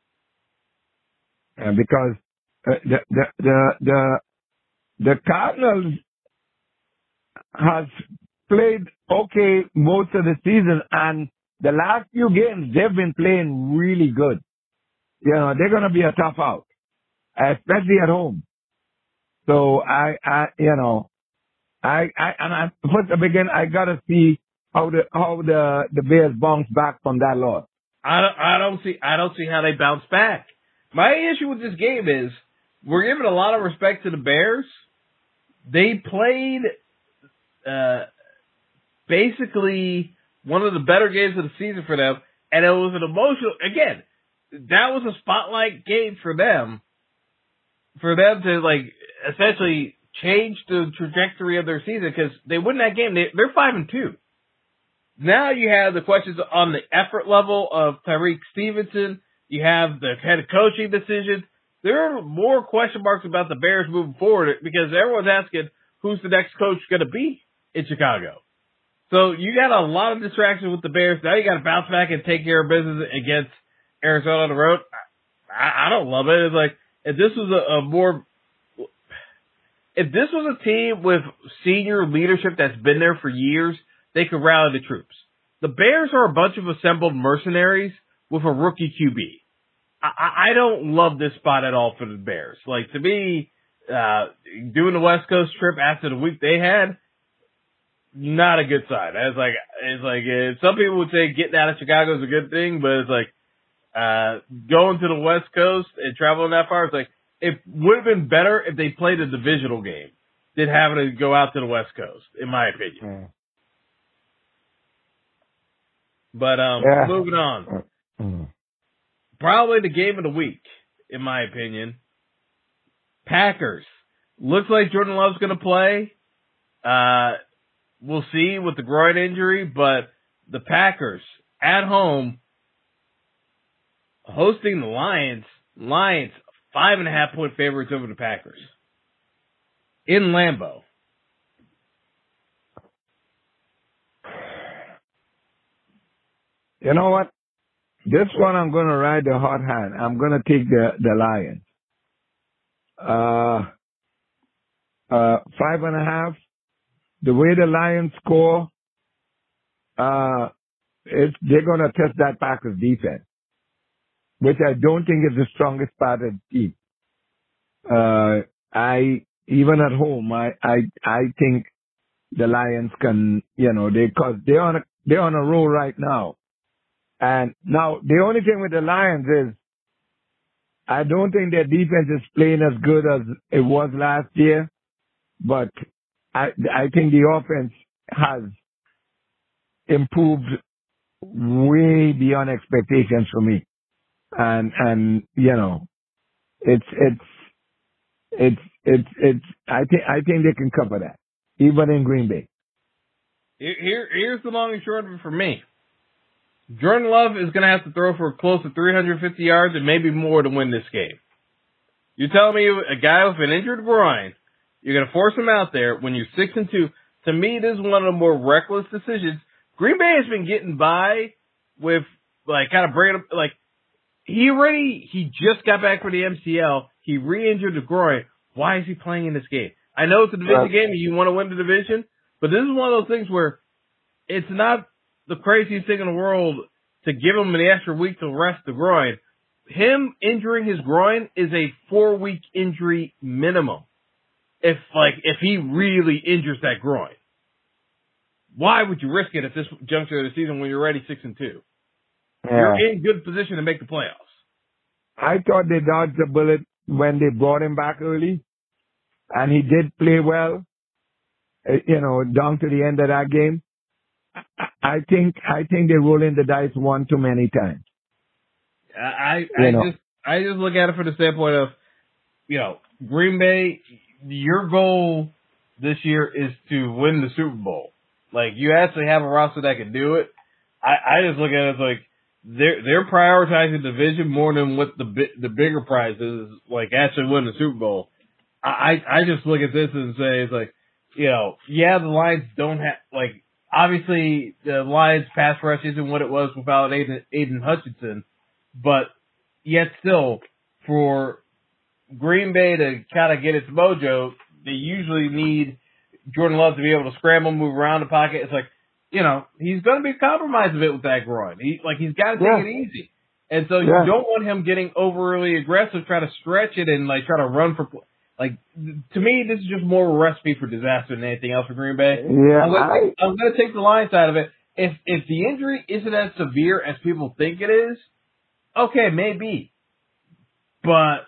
And because uh, the, the the the the Cardinals has played okay most of the season, and the last few games they've been playing really good. You know, they're gonna be a tough out, especially at home. So I, I, you know, I, I, and I, first to begin, I gotta see how the how the the Bears bounce back from that loss. I don't, I don't see, I don't see how they bounce back. My issue with this game is we're giving a lot of respect to the Bears. They played, uh, basically one of the better games of the season for them, and it was an emotional. Again, that was a spotlight game for them, for them to like essentially change the trajectory of their season because they win that game. They, they're five and two. Now you have the questions on the effort level of Tyreek Stevenson. You have the head coaching decisions. There are more question marks about the Bears moving forward because everyone's asking who's the next coach going to be in Chicago. So you got a lot of distractions with the Bears. Now you got to bounce back and take care of business against Arizona on the road. I, I don't love it. It's like if this was a, a more, if this was a team with senior leadership that's been there for years, they could rally the troops. The Bears are a bunch of assembled mercenaries with a rookie Q B. I, I don't love this spot at all for the Bears. Like, to me, uh, doing the West Coast trip after the week they had, not a good sign. It's like, it's like, uh, some people would say getting out of Chicago is a good thing, but it's like, uh, going to the West Coast and traveling that far, it's like, it would have been better if they played a divisional game than having to go out to the West Coast, in my opinion. Mm. But, um, yeah. moving on. Mm. Probably the game of the week, in my opinion. Packers. Looks like Jordan Love's going to play. Uh, we'll see with the groin injury, but the Packers at home hosting the Lions. Lions, five and a half point favorites over the Packers in Lambeau. You know what? This one I'm going to ride the hot hand. I'm going to take the, the Lions. Uh, uh, five and a half. The way the Lions score, uh, it's, they're going to test that Packers defense, which I don't think is the strongest part of the team. Uh, I, even at home, I, I, I think the Lions can, you know, they, cause they're on a, they're on a roll right now. And now, the only thing with the Lions is, I don't think their defense is playing as good as it was last year, but I, I think the offense has improved way beyond expectations for me. And, and, you know, it's, it's, it's, it's, it's, I think, I think they can cover that, even in Green Bay. Here, here's the long and short of it for me. Jordan Love is going to have to throw for close to three hundred fifty yards and maybe more to win this game. You're telling me a guy with an injured groin, you're going to force him out there when you're six and two. To me, this is one of the more reckless decisions. Green Bay has been getting by with, like, kind of bringing up, like, he already, he just got back from the M C L. He re-injured the groin. Why is he playing in this game? I know it's a division yeah. game and you want to win the division, but this is one of those things where it's not the craziest thing in the world to give him an extra week to rest the groin. Him injuring his groin is a four week injury minimum. If like, if he really injures that groin, why would you risk it at this juncture of the season when you're already six and two? Yeah. You're in good position to make the playoffs. I thought they dodged the bullet when they brought him back early, and he did play well, you know, down to the end of that game. I think I think they roll in the dice one too many times. I I, I just I just look at it from the standpoint of, you know, Green Bay, your goal this year is to win the Super Bowl. Like, you actually have a roster that can do it. I, I just look at it as like they're they're prioritizing the division more than what the the bigger prize is, like actually winning the Super Bowl. I I just look at this and say it's like, you know, yeah, the Lions don't have, like, obviously the Lions pass rush isn't what it was without Aiden, Aiden Hutchinson, but yet still, for Green Bay to kind of get its mojo, they usually need Jordan Love to be able to scramble, move around the pocket. It's like, you know, he's going to be compromised a bit with that groin. He like he's got to take Yeah. it easy, and so Yeah. you don't want him getting overly aggressive, try to stretch it and like try to run for. Like to me, this is just more of a recipe for disaster than anything else for Green Bay. Yeah, I'm gonna, I, I'm going to take the Lions side of it. If if the injury isn't as severe as people think it is, okay, maybe, but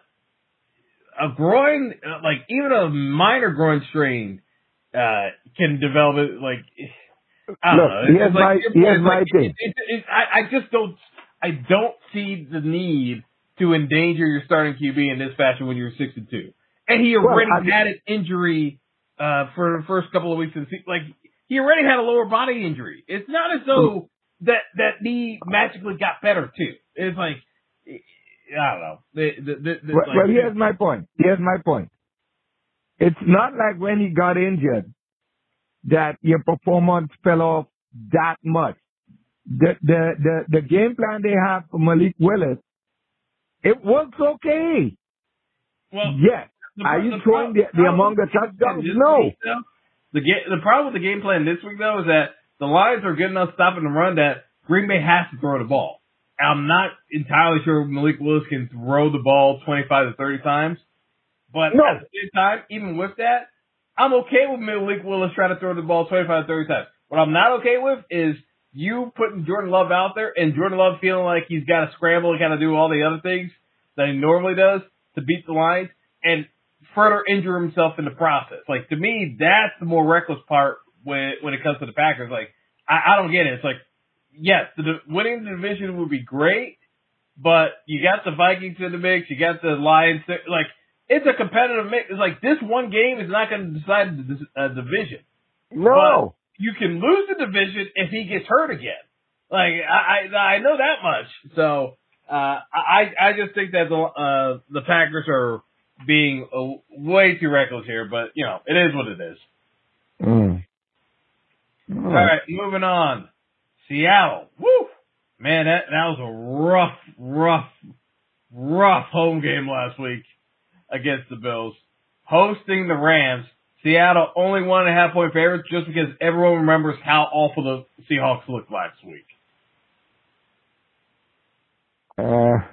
a groin, like even a minor groin strain, uh, can develop it. Like I don't Look, know. here's It's like, my- it's here's like, my it, thing. It, it, it, I, I just don't. I don't see the need to endanger your starting Q B in this fashion when you're six and two. And he already Well, I- had an injury uh, for the first couple of weeks of the season. Like he already had a lower body injury. It's not as though that that knee magically got better too. It's like I don't know. The, the, the, the, well, like, well, here's my point. Here's my point. It's not like when he got injured that your performance fell off that much. The the the, the game plan they have for Malik Willis, it works okay. well, Yes. the- Are you the throwing the, pro- the problem among the with the game plan touchdowns? this No. week, though, The ga- the problem with the game plan this week though is that the Lions are good enough stopping the run that Green Bay has to throw the ball. I'm not entirely sure Malik Willis can throw the ball twenty-five to thirty times, but No. at the same time, even with that, I'm okay with Malik Willis trying to throw the ball twenty-five to thirty times. What I'm not okay with is you putting Jordan Love out there and Jordan Love feeling like he's got to scramble and kind of do all the other things that he normally does to beat the Lions and further injure himself in the process. Like, to me, that's the more reckless part when when it comes to the Packers. Like, I, I don't get it. It's like, yes, the, winning the division would be great, but you got the Vikings in the mix, you got the Lions. Like, it's a competitive mix. It's like this one game is not going to decide the uh, division. No. But you can lose the division if he gets hurt again. Like, I I, I know that much. So uh, I I just think that the uh, the Packers are being uh, way too reckless here. But you know, it is what it is. Mm. All right, moving on. Seattle. Woo! Man, that, that was a rough, rough, rough home game last week against the Bills. Hosting the Rams. Seattle only one and a half point favorites just because everyone remembers how awful the Seahawks looked last week. Uh,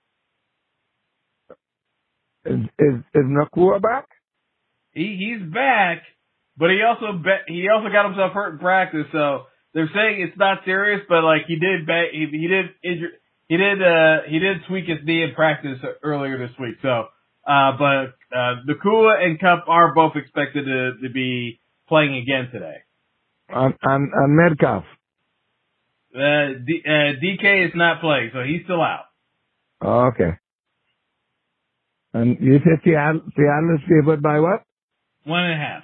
is, is, is Nakua back? He he's back, but he also bet he also got himself hurt in practice. So they're saying it's not serious, but like he did ba- he, he did injure he did uh he did tweak his knee in practice earlier this week. So uh but uh Nakua and Kupp are both expected to, to be playing again today. And, and, and Metcalf? Uh, D, uh D K is not playing, so he's still out. Oh, okay. And you said Seattle, Seattle is favored by what? One and a half.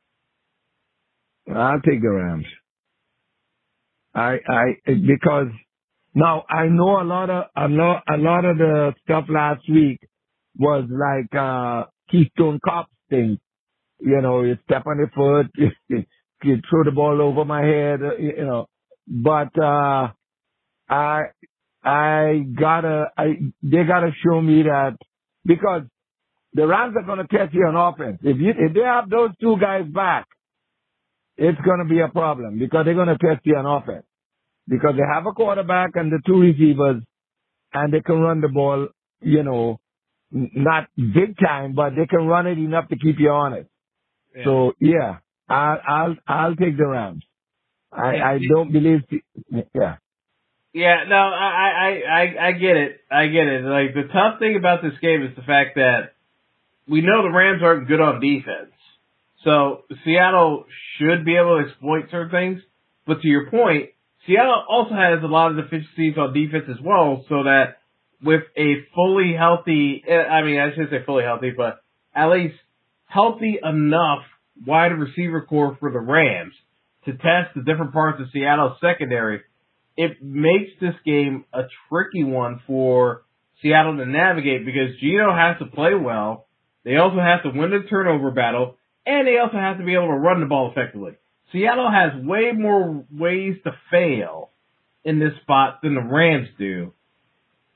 I'll take the Rams. I, I, because now I know a lot of, a lot, a lot of the stuff last week was like, uh, Keystone Cops thing. You know, you step on the foot, you, you throw the ball over my head, you know, but, uh, I, I gotta, I, they gotta show me that because the Rams are gonna test you on offense. If you, if they have those two guys back, it's going to be a problem because they're going to test you on offense because they have a quarterback and the two receivers and they can run the ball, you know, n- not big time, but they can run it enough to keep you honest. Yeah. So yeah, I'll, I'll, I'll take the Rams. I, I don't believe, yeah. Yeah, no, I, I, I, I get it. I get it. Like, the tough thing about this game is the fact that we know the Rams aren't good on defense. So Seattle should be able to exploit certain things. But to your point, Seattle also has a lot of deficiencies on defense as well, so that with a fully healthy, I mean, I shouldn't say fully healthy, but at least healthy enough wide receiver core for the Rams to test the different parts of Seattle's secondary, it makes this game a tricky one for Seattle to navigate because Geno has to play well. They also have to win the turnover battle, and they also have to be able to run the ball effectively. Seattle has way more ways to fail in this spot than the Rams do.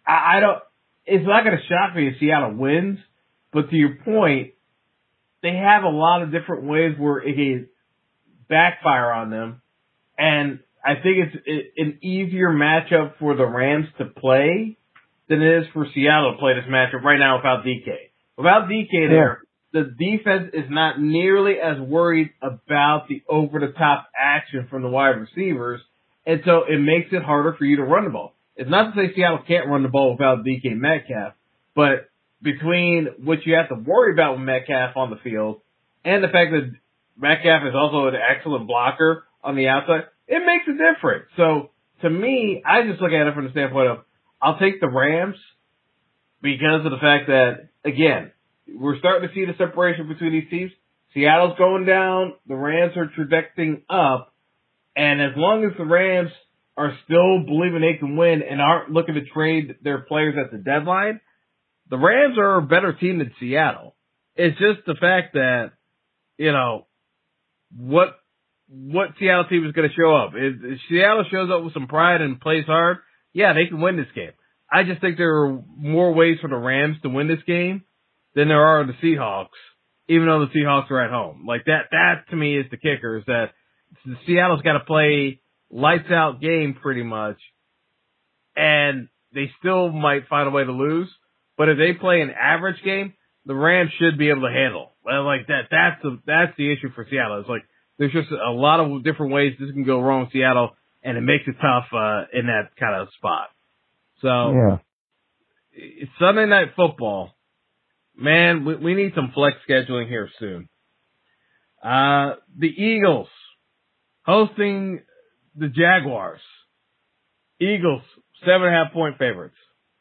I, I don't. It's not going to shock me if Seattle wins, but to your point, they have a lot of different ways where it can backfire on them, and I think it's an easier matchup for the Rams to play than it is for Seattle to play this matchup right now without D K. Without D K there, yeah. the defense is not nearly as worried about the over-the-top action from the wide receivers, and so it makes it harder for you to run the ball. It's not to say Seattle can't run the ball without D K Metcalf, but between what you have to worry about with Metcalf on the field and the fact that Metcalf is also an excellent blocker on the outside, it makes a difference. So, to me, I just look at it from the standpoint of, I'll take the Rams because of the fact that, again, we're starting to see the separation between these teams. Seattle's going down, the Rams are trajecting up, and as long as the Rams are still believing they can win and aren't looking to trade their players at the deadline, the Rams are a better team than Seattle. It's just the fact that, you know, what what Seattle team is going to show up. If, if Seattle shows up with some pride and plays hard, yeah, they can win this game. I just think there are more ways for the Rams to win this game than there are the Seahawks, even though the Seahawks are at home. Like that, that to me is the kicker, is that Seattle's got to play lights out game pretty much, and they still might find a way to lose. But if they play an average game, the Rams should be able to handle. Well, like that, that's the that's the issue for Seattle. It's like there's just a lot of different ways this can go wrong with Seattle, and it makes it tough uh, in that kind of spot. So, yeah. It's Sunday Night Football. Man, we, we need some flex scheduling here soon. Uh, the Eagles hosting the Jaguars. Eagles, seven and a half point favorites.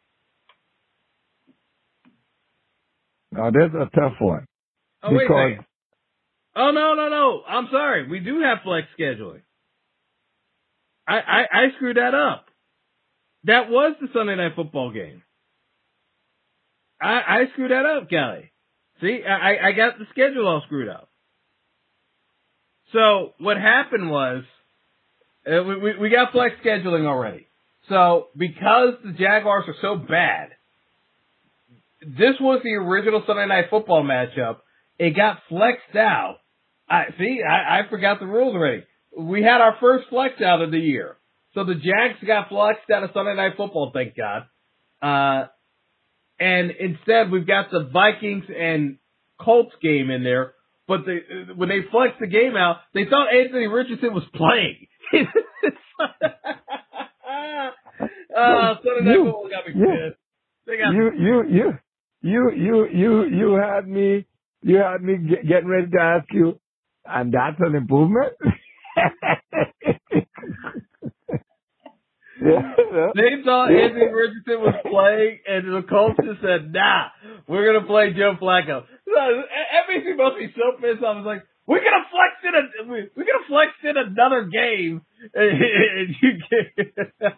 Now, that's a tough one. Oh, because... wait a second. Oh, no, no, no. I'm sorry. We do have flex scheduling. I, I, I screwed that up. That was the Sunday Night Football game. I, I screwed that up, Kelly. See, I, I got the schedule all screwed up. So what happened was uh, we, we, we got flex scheduling already. So because the Jaguars are so bad, this was the original Sunday Night Football matchup. It got flexed out. I see. I, I forgot the rules already. We had our first flex out of the year. So the Jags got flexed out of Sunday Night Football, thank God. Uh, and instead, we've got the Vikings and Colts game in there. But they, when they flexed the game out, they thought Anthony Richardson was playing. uh, Sunday Night Football got me pissed. They got you, you, you, you, you, you, you had me, you had me get, getting ready to ask you, and that's an improvement? They thought Anthony Richardson was playing, and the Colts just said, nah, we're going to play Joe Flacco. So, N B C must be so pissed off. I was like, we're going to flex in a, we're going to flex in another game. And you get,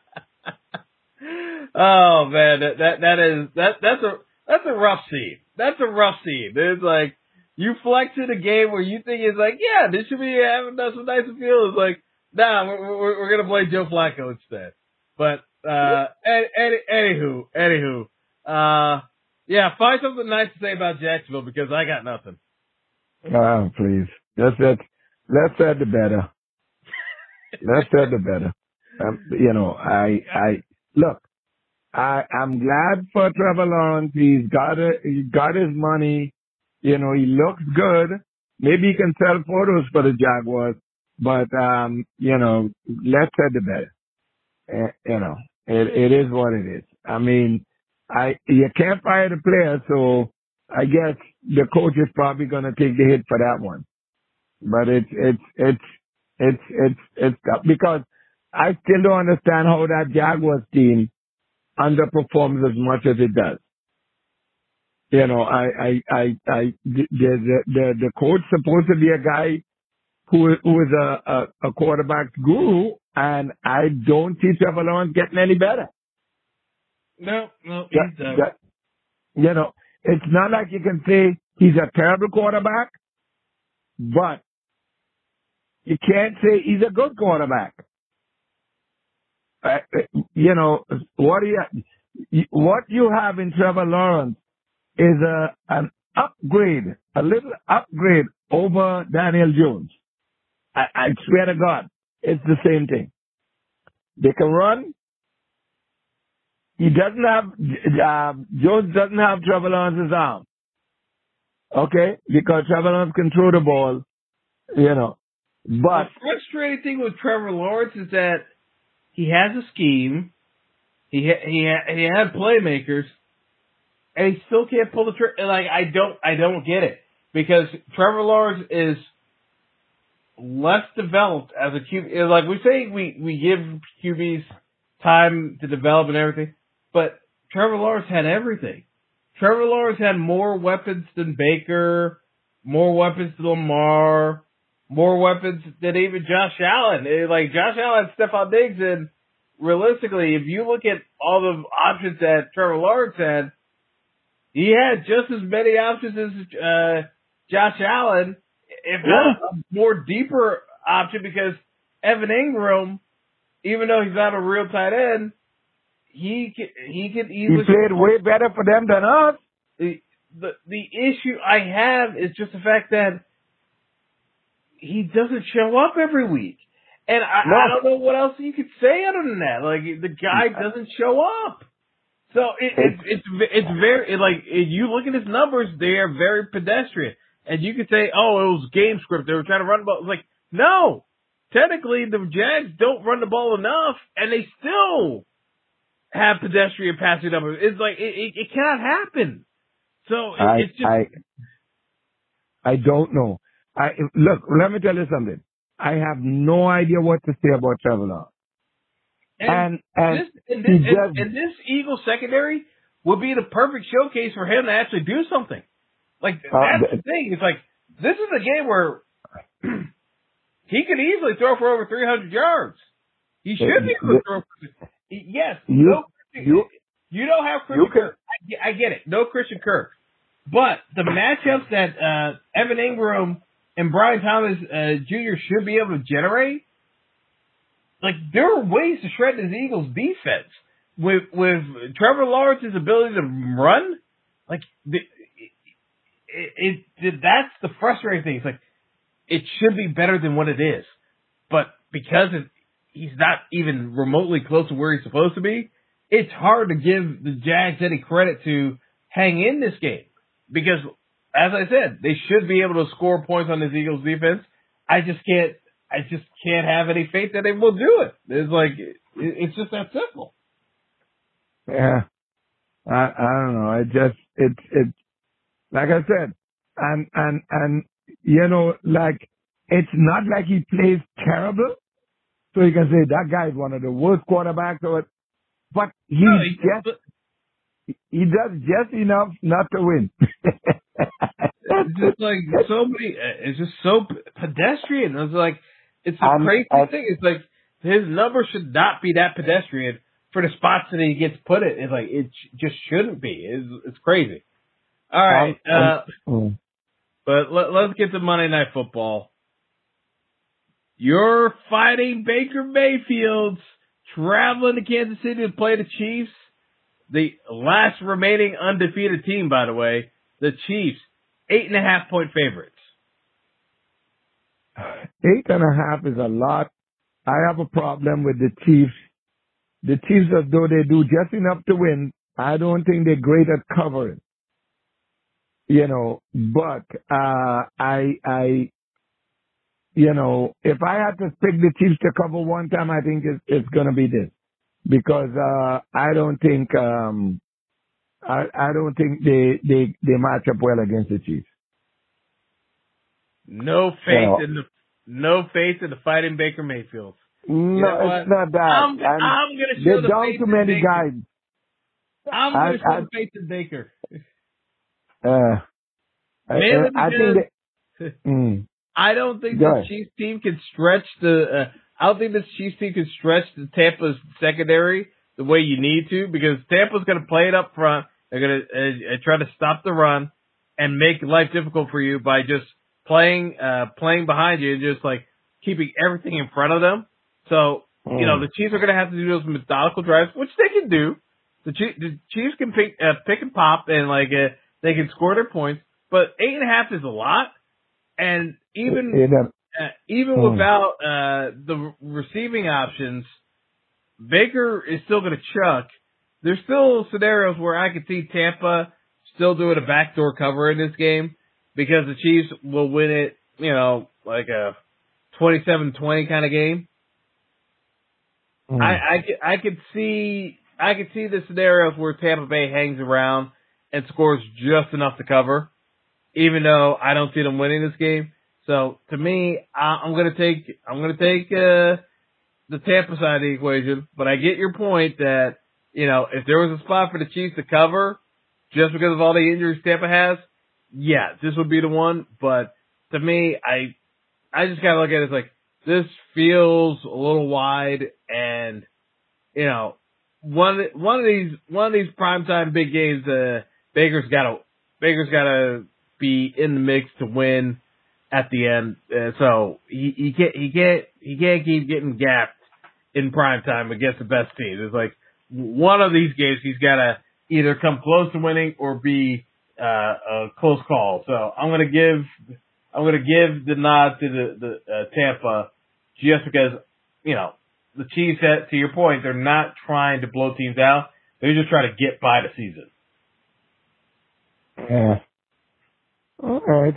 oh man, that, that, that is, that, that's a, that's a rough scene. That's a rough scene. It's like, you flex in a game where you think it's like, yeah, this should be having some nice appeal. It's like, nah, we're, we're, we're going to play Joe Flacco instead. But, uh, any, any, anywho, anywho, uh, yeah, find something nice to say about Jacksonville because I got nothing. Oh, please. That's it. Less said the better. Less said the better. Um, you know, I, I, look, I, I'm glad for Trevor Lawrence. He's got a, he got his money. You know, he looks good. Maybe he can sell photos for the Jaguars. But, um, you know, less said the better. Uh, you know, it, it is what it is. I mean, I, you can't fire the player, so I guess the coach is probably going to take the hit for that one. But it's, it's, it's, it's, it's, it's, because I still don't understand how that Jaguars team underperforms as much as it does. You know, I, I, I, I, the, the, the, the coach supposed to be a guy who, who is a, a, a quarterback guru, and I don't see Trevor Lawrence getting any better. No, no, that, he's, uh, that, you know, it's not like you can say he's a terrible quarterback, but you can't say he's a good quarterback. Uh, you know, what do you, what you have in Trevor Lawrence is a, an upgrade, a little upgrade over Daniel Jones. I, I swear to God, it's the same thing. They can run. He doesn't have, uh, Jones doesn't have Trevor Lawrence's arm. Okay? Because Trevor Lawrence can throw the ball, you know. But the frustrating thing with Trevor Lawrence is that he has a scheme. He ha- he ha- he had playmakers, and he still can't pull the trigger. Like I don't I don't get it because Trevor Lawrence is less developed as a Q B. Like we say, we we give Q Bs time to develop and everything, but Trevor Lawrence had everything. Trevor Lawrence had more weapons than Baker, more weapons than Lamar, more weapons than even Josh Allen. It, like Josh Allen had Stephon Diggs and. Realistically, if you look at all the options that Trevor Lawrence had, he had just as many options as uh, Josh Allen, if not a more deeper option, because Evan Ingram, even though he's not a real tight end, he could, he could easily... He played way better for them than us. The, the, the issue I have is just the fact that he doesn't show up every week. And I, no. I don't know what else you could say other than that. Like, the guy doesn't show up. So it, it, it's it's very, it, like, if you look at his numbers, they are very pedestrian. And you could say, oh, it was game script. They were trying to run the ball. It's like, no. Technically, the Jags don't run the ball enough, and they still have pedestrian passing numbers. It's like, it, it, it cannot happen. So it, I, it's just. I, I don't know. I Look, let me tell you something. I have no idea what to say about Trevor Lawrence. And, and, and, this, and, this, and, and this Eagles secondary would be the perfect showcase for him to actually do something. Like, that's uh, the thing. It's like, this is a game where he could easily throw for over three hundred yards. He should be able to throw for, yes, you, no, you, you don't have Christian Kirk. I, I get it. No Christian Kirk. But the matchups that uh, Evan Ingram and Brian Thomas uh, Junior should be able to generate, like, there are ways to shred this Eagles defense. With with Trevor Lawrence's ability to run, like, the, it, it, it that's the frustrating thing. It's like, it should be better than what it is. But because it, he's not even remotely close to where he's supposed to be, it's hard to give the Jags any credit to hang in this game. Because, as I said, they should be able to score points on this Eagles defense. I just can't, I just can't have any faith that they will do it. It's like, it, it's just that simple. Yeah. I, I don't know. I just, it's, it's, like I said, and, and, and, you know, like, it's not like he plays terrible. So you can say that guy is one of the worst quarterbacks or, but he no, he, just, but, he does just enough not to win. It's just like so many, it's just so pedestrian. It's like, it's the crazy um, thing. It's like, his number should not be that pedestrian for the spots that he gets put in. It's like, it just shouldn't be. It's, it's crazy. All right. Uh, um, but let, let's get to Monday Night Football. You're fighting Baker Mayfield's traveling to Kansas City to play the Chiefs. The last remaining undefeated team, by the way, the Chiefs, eight and a half point favorites. Eight and a half is a lot. I have a problem with the Chiefs. The Chiefs, as though they do just enough to win, I don't think they're great at covering. You know, but uh, I, I, you know, if I had to pick the Chiefs to cover one time, I think it's, it's going to be this, because uh, I don't think, um, I, I don't think they, they, they match up well against the Chiefs. No faith you know, in the, no faith in the fighting Baker Mayfield. No, you know it's not that. I'm, I'm going to show the down faith too many in Baker. guys. I'm going to show the faith in Baker. Uh, Mainly I, I think that, mm, I don't think the Chiefs team can stretch the. Uh, I don't think this Chiefs team can stretch the Tampa's secondary the way you need to, because Tampa's going to play it up front. They're going to uh, try to stop the run and make life difficult for you by just playing uh, playing behind you and just like keeping everything in front of them. So mm. you know the Chiefs are going to have to do those methodical drives, which they can do. The, Chiefs, the Chiefs can pick, uh, pick and pop, and like uh, they can score their points. But eight and a half is a lot, and even uh, even hmm. without uh, the receiving options, Baker is still going to chuck. There's still scenarios where I could see Tampa still doing a backdoor cover in this game because the Chiefs will win it, you know, like a twenty-seven twenty kind of game. Hmm. I, I, I could see I could see the scenarios where Tampa Bay hangs around and scores just enough to cover, even though I don't see them winning this game. So to me, I, I'm gonna take I'm gonna take uh, the Tampa side of the equation. But I get your point that, you know, if there was a spot for the Chiefs to cover just because of all the injuries Tampa has, yeah, this would be the one. But to me, I I just gotta look at it as like this feels a little wide, and you know, one one of these one of these primetime big games, uh, Baker's gotta Baker's gotta be in the mix to win at the end. Uh, so he, he can't he can't he can't keep getting gapped in prime time against the best teams. It's like one of these games he's gotta either come close to winning or be uh, a close call. So I'm gonna give I'm gonna give the nod to the, the uh, Tampa just because, you know, the Chiefs, to your point, they're not trying to blow teams out. They're just trying to get by the season. Yeah. All right.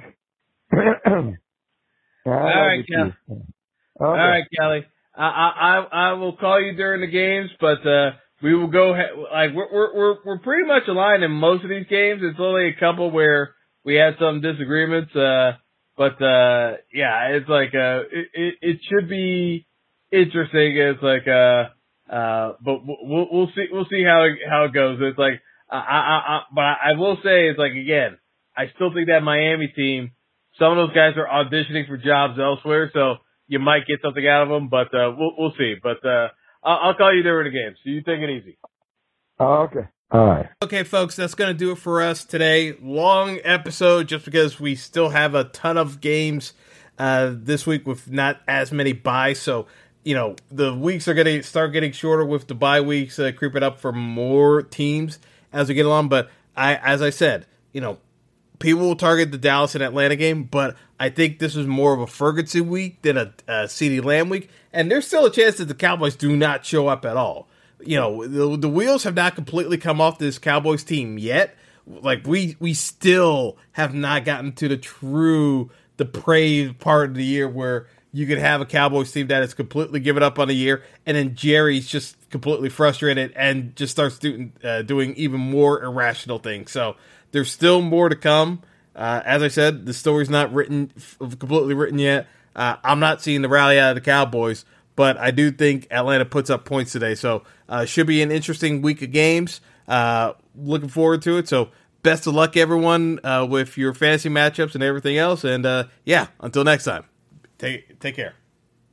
All right, Kelly. Okay. All right, Kelly. I, I I will call you during the games, but uh, we will go like we're we're we're we're pretty much aligned in most of these games. It's only a couple where we had some disagreements, uh, but uh, yeah, it's like uh, it, it it should be interesting. It's like uh uh, but we'll we'll see we'll see how it, how it goes. It's like I I, I but I will say it's like again. I still think that Miami team, some of those guys are auditioning for jobs elsewhere, so you might get something out of them, but uh, we'll we'll see. But uh, I'll, I'll call you during the game, so you take it easy. Oh, okay. All right. Okay, folks, that's going to do it for us today. Long episode just because we still have a ton of games uh, this week with not as many buys, so you know the weeks are going to start getting shorter with the bye weeks uh, creeping up for more teams as we get along. But I, as I said, you know, people will target the Dallas and Atlanta game, but I think this is more of a Ferguson week than a, a CeeDee Lamb week, and there's still a chance that the Cowboys do not show up at all. You know, the, the wheels have not completely come off this Cowboys team yet. Like, we we still have not gotten to the true depraved part of the year where you could have a Cowboys team that is completely given up on the year, and then Jerry's just completely frustrated and just starts doing, uh, doing even more irrational things. So there's still more to come. Uh, as I said, the story's not written, completely written yet. Uh, I'm not seeing the rally out of the Cowboys, but I do think Atlanta puts up points today. So uh, should be an interesting week of games. Uh, looking forward to it. So best of luck, everyone, uh, with your fantasy matchups and everything else. And uh, yeah, until next time, take take care.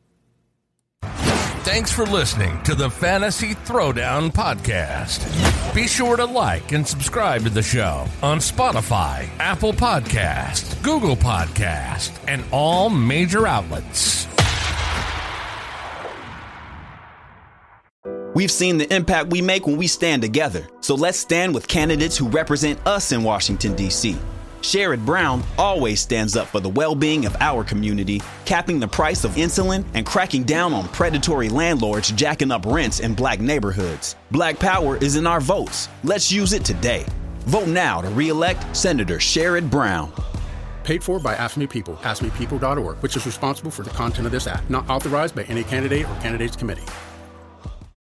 Thanks for listening to the Fantasy Throwdown Podcast. Be sure to like and subscribe to the show on Spotify, Apple Podcast, Google Podcast, and all major outlets. We've seen the impact we make when we stand together. So let's stand with candidates who represent us in Washington, D C Sherrod Brown always stands up for the well-being of our community, capping the price of insulin and cracking down on predatory landlords jacking up rents in black neighborhoods. Black power is in our votes. Let's use it today. Vote now to re-elect Senator Sherrod Brown. Paid for by Ask Me People, ask me people dot org, which is responsible for the content of this act. Not authorized by any candidate or candidates committee.